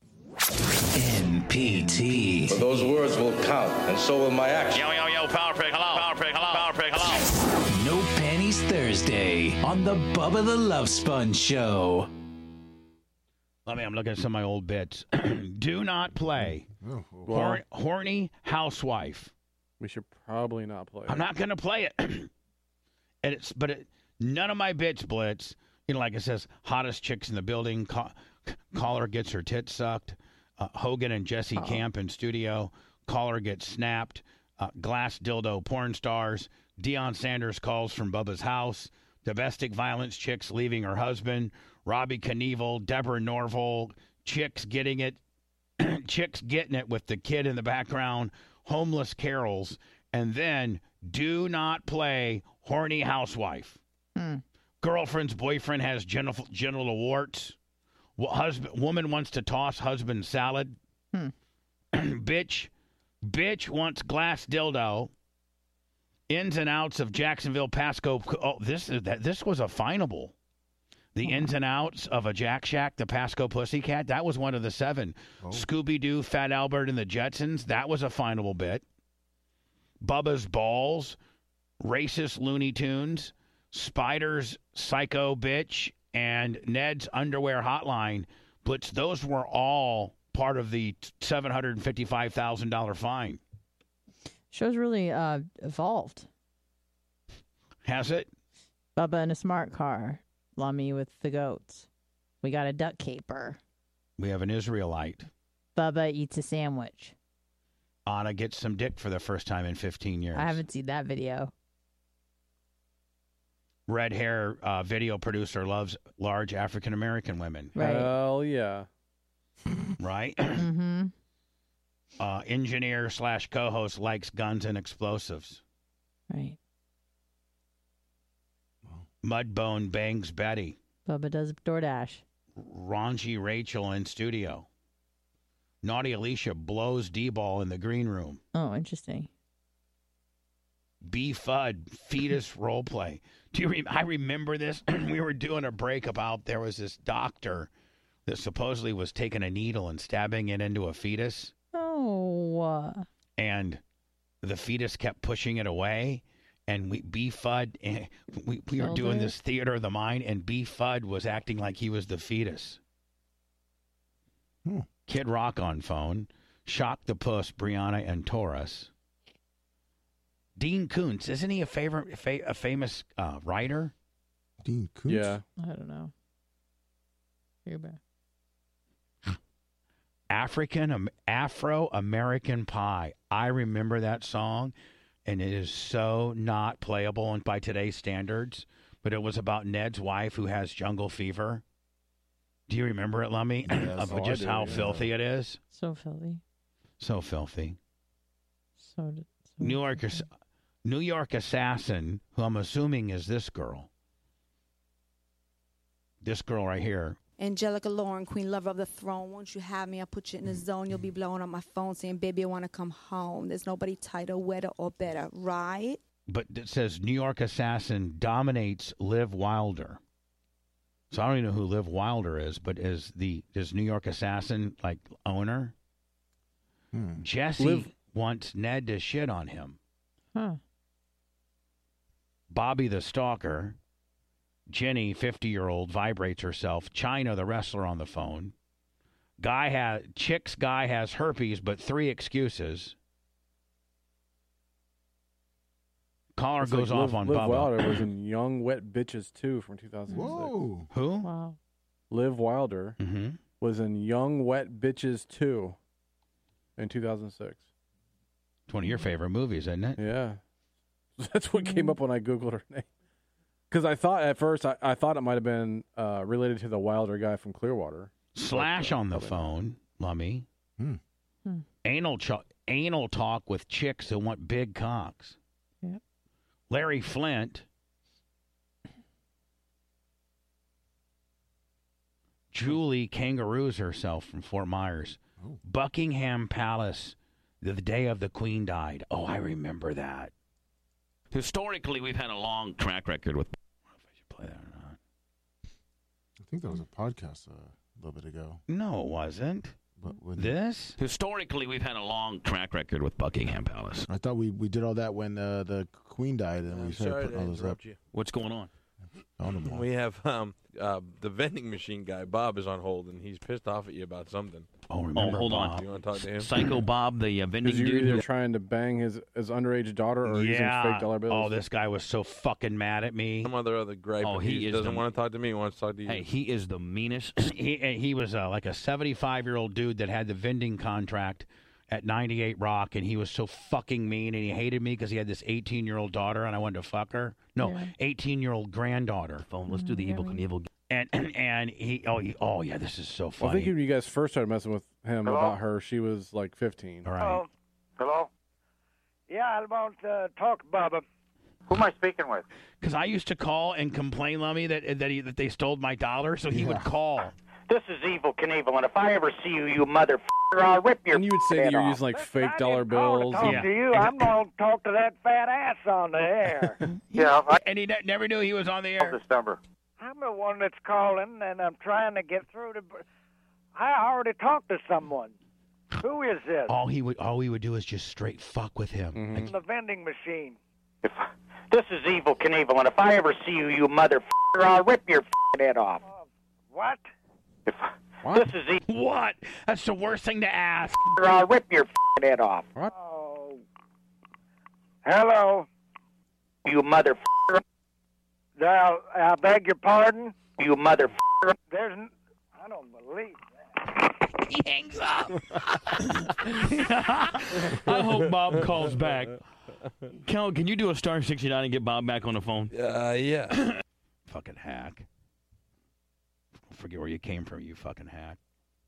NPT. For those words will count, and so will my actions. Yo, Power Prick, hello. Power Prick, hello. Power Prick, hello. No Panties Thursday on the Bubba the Love Sponge Show. I'm looking at some of my old bits. Do not play. Well, Horny housewife. we should probably not play it. I'm not going to play it. None of my bits, Blitz. Like it says, hottest chicks in the building. Caller gets her tits sucked. Hogan and Jesse Camp in studio. Caller gets snapped. Glass dildo porn stars. Deion Sanders calls from Bubba's house. Domestic violence chicks leaving her husband. Robbie Knievel, Deborah Norville. Chicks getting it. Chicks getting it with the kid in the background. Homeless carols. And then do not play horny housewife. Girlfriend's boyfriend has genital warts. Woman wants to toss husband salad. Bitch wants glass dildo. Ins and outs of Jacksonville Pasco. Oh, this was a finable. The ins and outs of a Jack Shack, the Pasco Pussycat, that was one of the 7. Scooby-Doo, Fat Albert, and the Jetsons, that was a findable bit. Bubba's Balls, Racist Looney Tunes, Spider's Psycho Bitch, and Ned's Underwear Hotline. Blitz, those were all part of the $755,000 fine. Show's really evolved. Has it? Bubba in a smart car. Lummy with the goats. We got a duck caper. We have an Israelite. Bubba eats a sandwich. Anna gets some dick for the first time in 15 years. I haven't seen that video. Red hair video producer loves large African American women. Right. Hell yeah. Right? Mm-hmm. Engineer / co-host likes guns and explosives. Right. Mudbone bangs Betty. Bubba does DoorDash. Ranji Rachel in studio. Naughty Alicia blows D-ball in the green room. Oh, interesting. B Fudd fetus role play. I remember this. We were doing a break about there was this doctor that supposedly was taking a needle and stabbing it into a fetus. Oh. And the fetus kept pushing it away. And we were doing this theater of the mind, and B Fudd was acting like he was the fetus. Kid Rock on phone. Shock the Puss, Brianna and Taurus. Dean Koontz, isn't he a famous writer? Dean Koontz? Yeah. I don't know. You're back. Afro-American Pie. I remember that song. And it is so not playable by today's standards. But it was about Ned's wife who has jungle fever. Do you remember it, Lummy? Yes. Just how filthy it is? So filthy. So filthy. So New York Assassin, who I'm assuming is this girl. This girl right here. Angelica Lauren, queen lover of the throne. Won't you have me? I'll put you in the zone. You'll be blowing up my phone saying, baby, I want to come home. There's nobody tighter, wetter, or better, right? But it says New York Assassin dominates Liv Wilder. So I don't even know who Liv Wilder is, but is New York Assassin like owner? Jesse wants Ned to shit on him. Huh. Bobby the Stalker. Jenny, 50-year-old, vibrates herself. China, the wrestler, on the phone. Chick's guy has herpes, but 3 excuses. Caller goes off on Liv Bubba. Wilder was in Young Wet Bitches 2 from 2006. Whoa. Who? Wow. Liv Wilder was in Young Wet Bitches 2 in 2006. It's one of your favorite movies, isn't it? Yeah. That's what came up when I Googled her name. Because I thought at first, I thought it might have been related to the Wilder guy from Clearwater. Slash on the phone, Lummy. Anal talk with chicks that want big cocks. Yep. Larry Flint. Julie kangaroos herself from Fort Myers. Buckingham Palace, the day of the Queen died. Oh, I remember that. Historically, we've had a long track record with. I don't know if I should play that or not. I think that was a podcast a little bit ago. No, it wasn't. This? Historically, we've had a long track record with Buckingham Palace. I thought we did all that when the Queen died, and we started putting all those up. What's going on? We have the vending machine guy, Bob, is on hold, and he's pissed off at you about something. Oh, remember hold Bob. on. You want to talk to him? Psycho Bob, the vending Is you dude. either trying to bang his underage daughter or using fake dollar bills? Oh, this guy was so fucking mad at me. Some other gripe. Oh, he doesn't want to talk to me. He wants to talk to you. Hey, he is the meanest. He was like a 75-year-old dude that had the vending contract at 98 Rock, and he was so fucking mean, and he hated me because he had this 18-year-old daughter, and I wanted to fuck her. No, 18-year-old granddaughter. Phone. Let's do the Evil Knievel. And he yeah, this is so funny. I think when you guys first started messing with him about her, she was like 15. All right. Hello? Yeah, I want to talk, Bubba. Who am I speaking with? Because I used to call and complain, Lummy, that they stole my dollar, so he would call. This is Evil Knievel, and if I ever see you, you motherfucker, I'll rip your And you would say that head you're off. using like fake dollar bills. Talk to you. I'm going to talk to that fat ass on the air. And he never knew he was on the air. This number. I'm the one that's calling, and I'm trying to get through to. I already talked to someone. Who is this? All he would do is just straight fuck with him. Like, The vending machine. This is Evil Knievel, and if I ever see you, you motherfucker, I'll rip your head off. What? This is Evil. What? That's the worst thing to ask. I'll rip your head off. What? Oh. Hello. You motherfucker. I beg your pardon? You motherfucker. I don't believe that. He hangs up. I hope Bob calls back. Cal, can you do a star 69 and get Bob back on the phone? Yeah. Fucking hack. Forget where you came from, you fucking hack.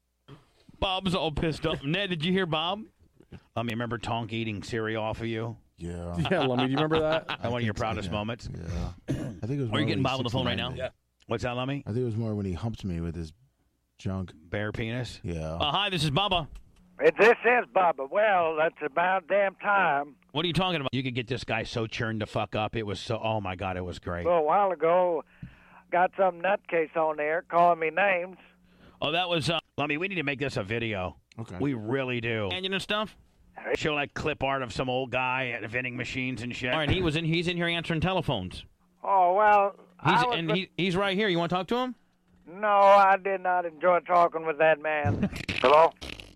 Bob's all pissed off. Ned, did you hear Bob? Remember Tonk eating cereal off of you? Yeah. Yeah, Lummy, do you remember that? One of your proudest moments? Yeah. I think it was. Are you getting Bob on the phone right now? Yeah. What's that, Lummy? I think it was more when he humped me with his junk. Bare penis? Yeah. Hi, this is Bubba. This is Bubba. Well, that's about damn time. What are you talking about? You could get this guy so churned to fuck up. It was so, oh my God, it was great. Well, a while ago, got some nutcase on there calling me names. Oh, that was, Lummy, we need to make this a video. Okay. We really do. And you know stuff? Show like clip art of some old guy at vending machines and shit. All right, he's in here answering telephones. Oh, well. He's right here. You want to talk to him? No, I did not enjoy talking with that man. Hello?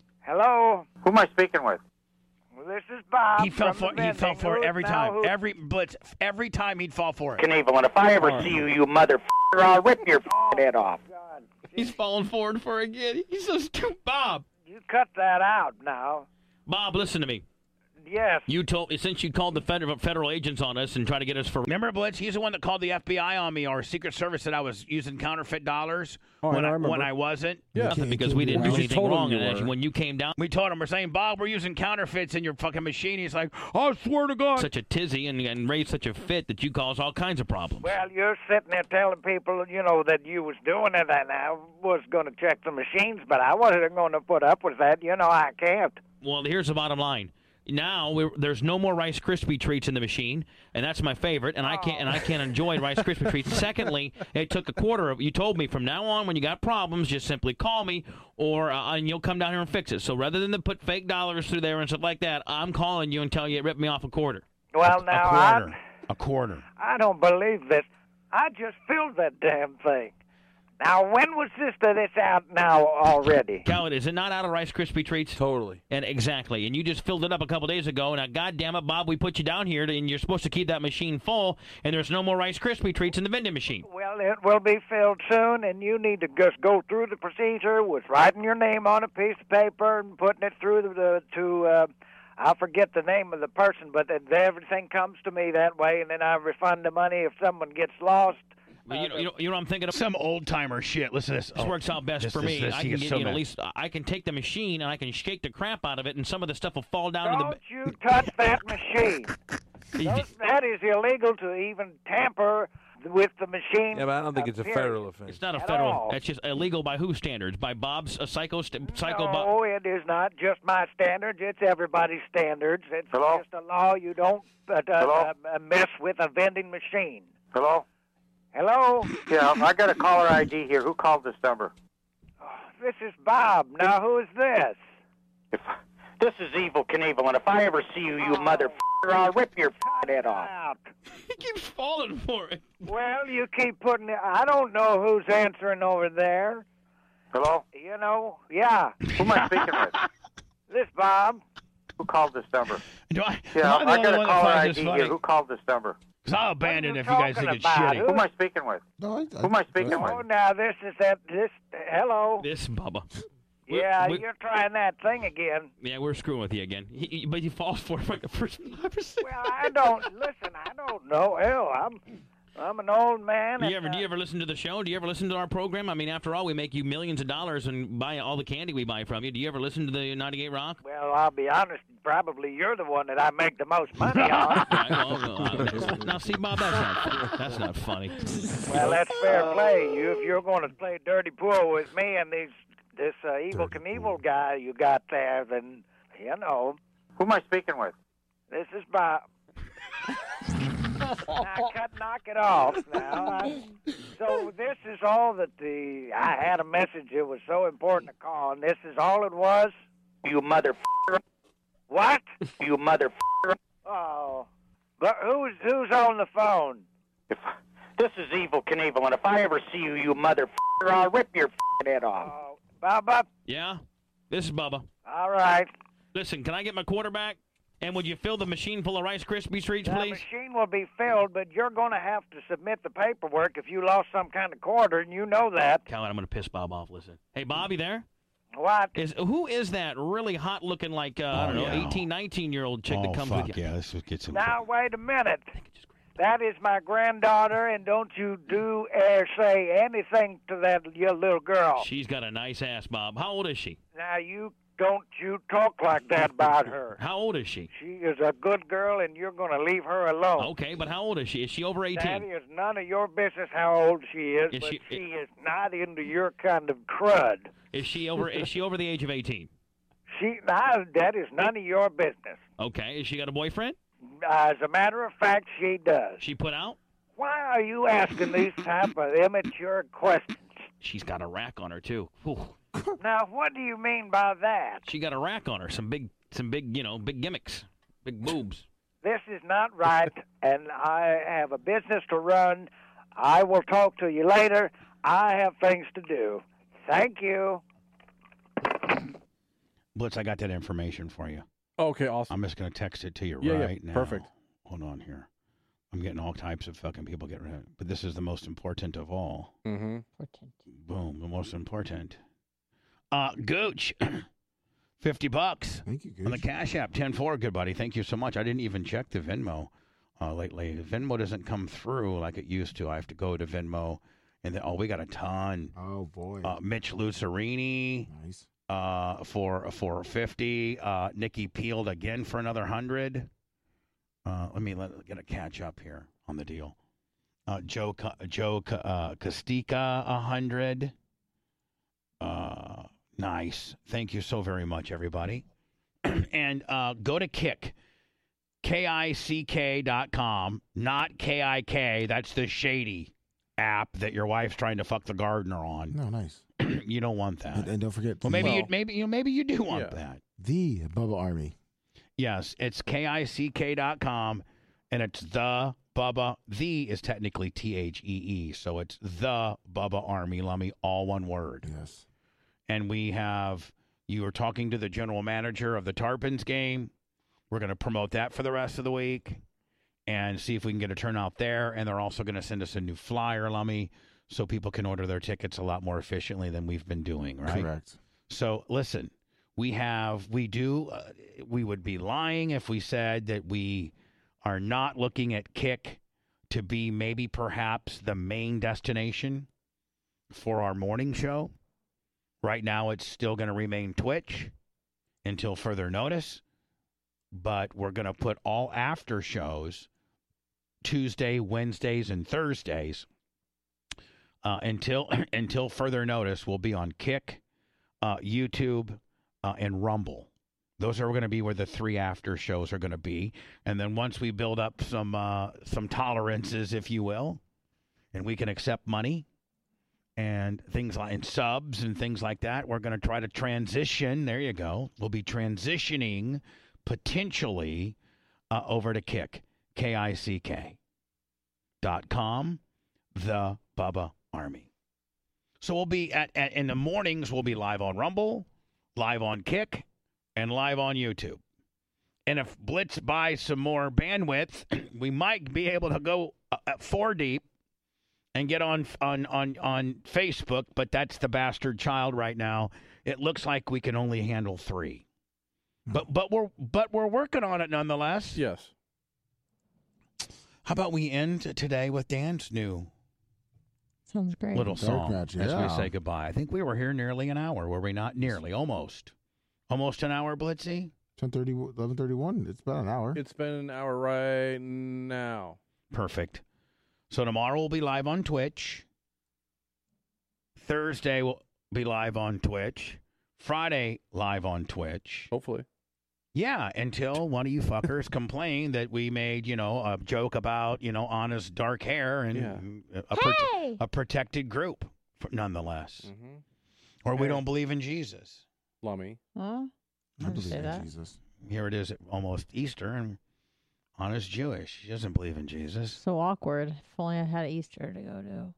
Hello? Who am I speaking with? Well, this is Bob. He fell from for the it vending. every time. Every time he'd fall for it. Knievel, and if I ever see you, you motherfucker, I'll rip your head off. God. He's falling forward for it again. He's so stupid. Bob. You cut that out now. Bob, listen to me. Yes. Since you called the federal agents on us and tried to get us for. Remember, Blitz? He's the one that called the FBI on me or Secret Service that I was using counterfeit dollars when I wasn't. Yeah. Nothing because we didn't do anything wrong. And when you came down, we told him, we're saying, Bob, we're using counterfeits in your fucking machine. He's like, I swear to God. Such a tizzy and raised such a fit that you cause all kinds of problems. Well, you're sitting there telling people, that you was doing it, and I was going to check the machines, but I wasn't going to put up with that. I can't. Well, here's the bottom line. Now there's no more Rice Krispie treats in the machine, and that's my favorite. And I can't enjoy Rice Krispie treats. Secondly, it took a quarter of. You told me from now on, when you got problems, just simply call me, and you'll come down here and fix it. So rather than to put fake dollars through there and stuff like that, I'm calling you until you rip me off a quarter. Well, now a quarter. I don't believe this. I just filled that damn thing. Now, when was this out now already? Cal, is it not out of Rice Krispie treats? Totally. And exactly. And you just filled it up a couple days ago. Now, goddamn it, Bob, we put you down here, and you're supposed to keep that machine full, and there's no more Rice Krispie treats in the vending machine. Well, it will be filled soon, and you need to just go through the procedure with writing your name on a piece of paper and putting it through I forget the name of the person, but everything comes to me that way, and then I refund the money if someone gets lost. But you know what I'm thinking of? Some old-timer shit. Listen to this. This works out best for me. I can get at least I can take the machine and I can shake the crap out of it, and some of the stuff will fall down in the. Don't you touch that machine. That is illegal to even tamper with the machine. Yeah, but I don't think it's a federal offense. It's not a federal. It's just illegal by whose standards? By Bob's psycho Bob? No, it is not just my standards. It's everybody's standards. It's just a law. You don't mess with a vending machine. Hello? Hello? Yeah, I got a caller ID here. Who called this number? Oh, this is Bob. Now, who is this? This is Evil Knievel, and if I ever see you, you motherfucker, I'll rip your head off. He keeps falling for it. Well, you keep putting it. I don't know who's answering over there. Hello? Yeah. Who am I speaking with? This Bob. Who called this number? I got a caller ID here. Who called this number? Because I'll abandon it if you guys think it's shitty. Who am I speaking with? Who am I speaking with? Oh, now this is hello. This Bubba. Yeah, you're trying that thing again. Yeah, we're screwing with you again. But he falls for it like the first 5%. Well, I don't know. Hell, I'm an old man. Do you ever listen to the show? Do you ever listen to our program? I mean, after all, we make you millions of dollars and buy all the candy we buy from you. Do you ever listen to the 98 Rock? Well, I'll be honest. Probably you're the one that I make the most money on. Now, see, Bob, that's not funny. Well, that's fair play. If you're going to play dirty pool with me and this Evil Knievel guy you got there, then, Who am I speaking with? This is Bob. Knock it off now. So this is all that I had a message. It was so important to call, and this is all it was? You motherfucker. What? You motherfucker. Oh. But who's on the phone? This is Evil Knievel, and if I ever see you, you motherfucker, I'll rip your head off. Oh, Bubba? Yeah? This is Bubba. All right. Listen, can I get my quarterback? And would you fill the machine full of Rice Krispie Treats, The please? machine will be filled, but you're going to have to submit the paperwork if you lost some kind of quarter, and you know that. Calvin, I'm going to piss Bob off. Listen. Hey, Bob, you there? What? Who is that really hot-looking, like, I don't know, 18, 19-year-old chick that comes with you? Yeah, let's get some. Now, wait a minute. That is my granddaughter, and don't you say anything to that your little girl. She's got a nice ass, Bob. How old is she? Now, don't you talk like that about her. How old is she? She is a good girl, and you're going to leave her alone. Okay, but how old is she? Is she over 18? That is none of your business how old she is, but she is not into your kind of crud. Is she over the age of 18? That is none of your business. Okay. Has she got a boyfriend? As a matter of fact, she does. She put out? Why are you asking these type of immature questions? She's got a rack on her, too. Whew. Now, what do you mean by that? She got a rack on her, some big, big gimmicks, big boobs. This is not right, and I have a business to run. I will talk to you later. I have things to do. Thank you. Blitz, I got that information for you. Okay, awesome. I'm just going to text it to you right now. Perfect. Hold on here. I'm getting all types of fucking people getting rid of it. But this is the most important of all. Mm-hmm. Boom, the most important. Gooch, $50. Thank you, Gooch. On the Cash App, 10-4, good buddy. Thank you so much. I didn't even check the Venmo lately. Venmo doesn't come through like it used to. I have to go to Venmo. And then, we got a ton. Oh, boy. Mitch Lucerini. Nice. For 50. Nikki Peeled again for another 100. Let me get a catch up here on the deal. Joe Costica, 100. Nice. Thank you so very much, everybody. And go to KICK.com, not KIK. That's the shady app that your wife's trying to fuck the gardener on. No, nice. You don't want that. And don't forget. Well, maybe you do want that. The Bubba Army. Yes, it's KICK.com, and it's the Bubba. The is technically THEE, so it's the Bubba Army. Lummy, all one word. Yes. And you were talking to the general manager of the Tarpons game. We're going to promote that for the rest of the week and see if we can get a turnout there. And they're also going to send us a new flyer, Lummy, so people can order their tickets a lot more efficiently than we've been doing, right? Correct. So, listen, we would be lying if we said that we are not looking at Kick to be maybe perhaps the main destination for our morning show. Right now, it's still going to remain Twitch until further notice, but we're going to put all after shows Tuesday, Wednesdays, and Thursdays until further notice. Will be on Kick, YouTube, and Rumble. Those are going to be where the 3 after shows are going to be. And then once we build up some tolerances, if you will, and we can accept money and things like subs and things like that, we're going to try to transition. There you go. We'll be transitioning potentially over to Kick, KICK.com, the Bubba Army. So we'll be in the mornings, we'll be live on Rumble, live on Kick, and live on YouTube. And if Blitz buys some more bandwidth, we might be able to go 4 deep and get on Facebook, but that's the bastard child right now. It looks like we can only handle 3. But we're working on it nonetheless. Yes. How about we end today with Dan's new Sounds great. little song Match, as we yeah. say goodbye? I think we were here nearly an hour, were we not? Nearly, almost an hour, Blitzy? 11:31. It's about an hour. It's been an hour right now. Perfect. So tomorrow we'll be live on Twitch. Thursday we'll be live on Twitch. Friday live on Twitch. Hopefully. Yeah, until one of you fuckers complained that we made, a joke about, Anna's dark hair and a protected group, nonetheless. Mm-hmm. Or we don't believe in Jesus. Lummy. Huh? I believe in Jesus. Here it is at almost Easter, and Anna's Jewish. She doesn't believe in Jesus. So awkward. If only I had Easter to go to.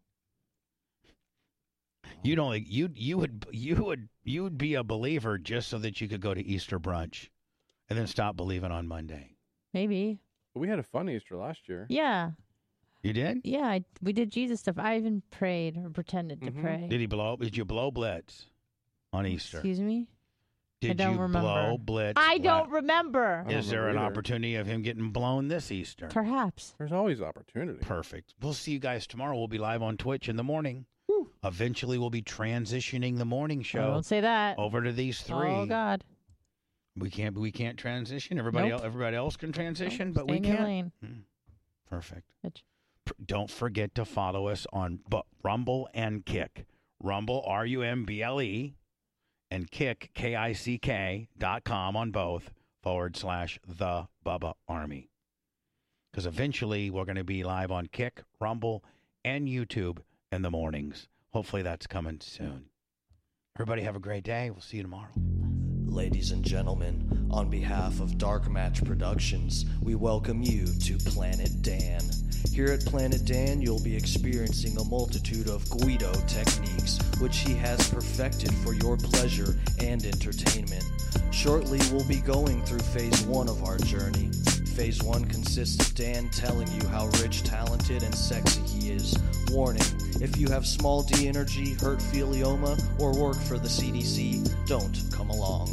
You would be a believer just so that you could go to Easter brunch, and then stop believing on Monday. Maybe. We had a fun Easter last year. Yeah. You did? Yeah, we did Jesus stuff. I even prayed or pretended to pray. Did you blow blitz on Easter? Excuse me? Did I don't you remember. blow blitz? I don't remember. Is there an opportunity of him getting blown this Easter? Perhaps. There's always opportunity. Perfect. We'll see you guys tomorrow. We'll be live on Twitch in the morning. Whew. Eventually, we'll be transitioning the morning show. Don't say that. Over to these three. Oh God. We can't transition. Everybody else can transition, but we Stay in your can't. lane. Perfect. Bitch. Don't forget to follow us on Rumble and Kick. Rumble, RUMBLE, and Kick, KICK.com on both /The Bubba Army. Because eventually we're going to be live on Kick, Rumble, and YouTube in the mornings. Hopefully that's coming soon. Everybody have a great day. We'll see you tomorrow. Ladies and gentlemen, on behalf of Dark Match Productions, we welcome you to Planet Dan. Here at Planet Dan, you'll be experiencing a multitude of Guido techniques, which he has perfected for your pleasure and entertainment. Shortly, we'll be going through Phase 1 of our journey. Phase 1 consists of Dan telling you how rich, talented, and sexy he is. Warning, if you have small D energy, hurtphilioma, or work for the CDC, don't come along.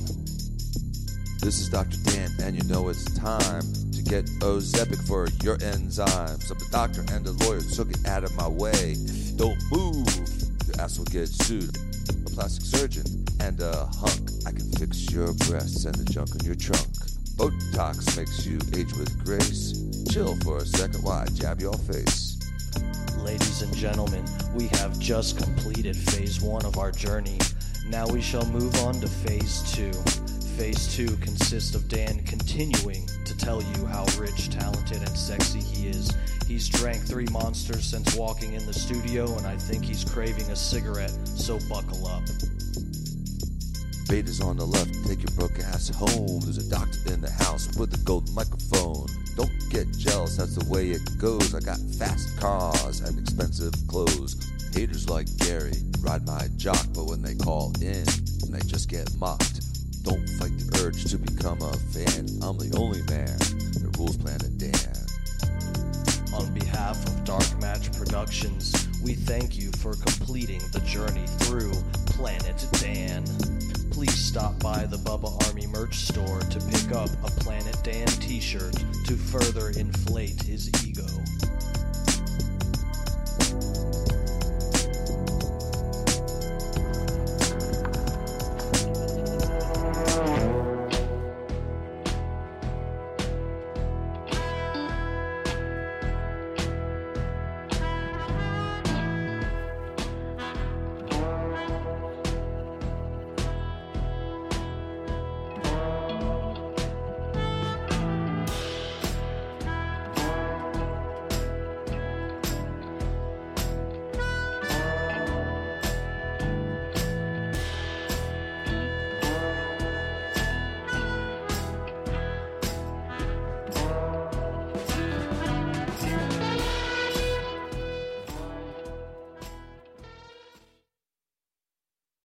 This is Dr. Dan, and you know it's time to get Ozempic for your enzymes. I'm a doctor and a lawyer, so get out of my way. If you don't move, your ass will get sued. A plastic surgeon and a hunk. I can fix your breasts and the junk in your trunk. Botox makes you age with grace. Chill for a second while I jab your face. Ladies and gentlemen, we have just completed Phase 1 of our journey. Now we shall move on to Phase 2. Phase 2 consists of Dan continuing to tell you how rich, talented, and sexy he is. He's drank 3 monsters since walking in the studio, and I think he's craving a cigarette, so buckle up. Beta's on the left, take your broke ass home. There's a doctor in the house with a gold microphone. Don't get jealous, that's the way it goes. I got fast cars and expensive clothes. Haters like Gary ride my jock, but when they call in, they just get mocked. Don't fight the urge to become a fan. I'm the only man that rules Planet Dan. On behalf of Dark Match Productions, we thank you for completing the journey through Planet Dan. Please stop by the Bubba Army merch store to pick up a Planet Dan t-shirt to further inflate his ego.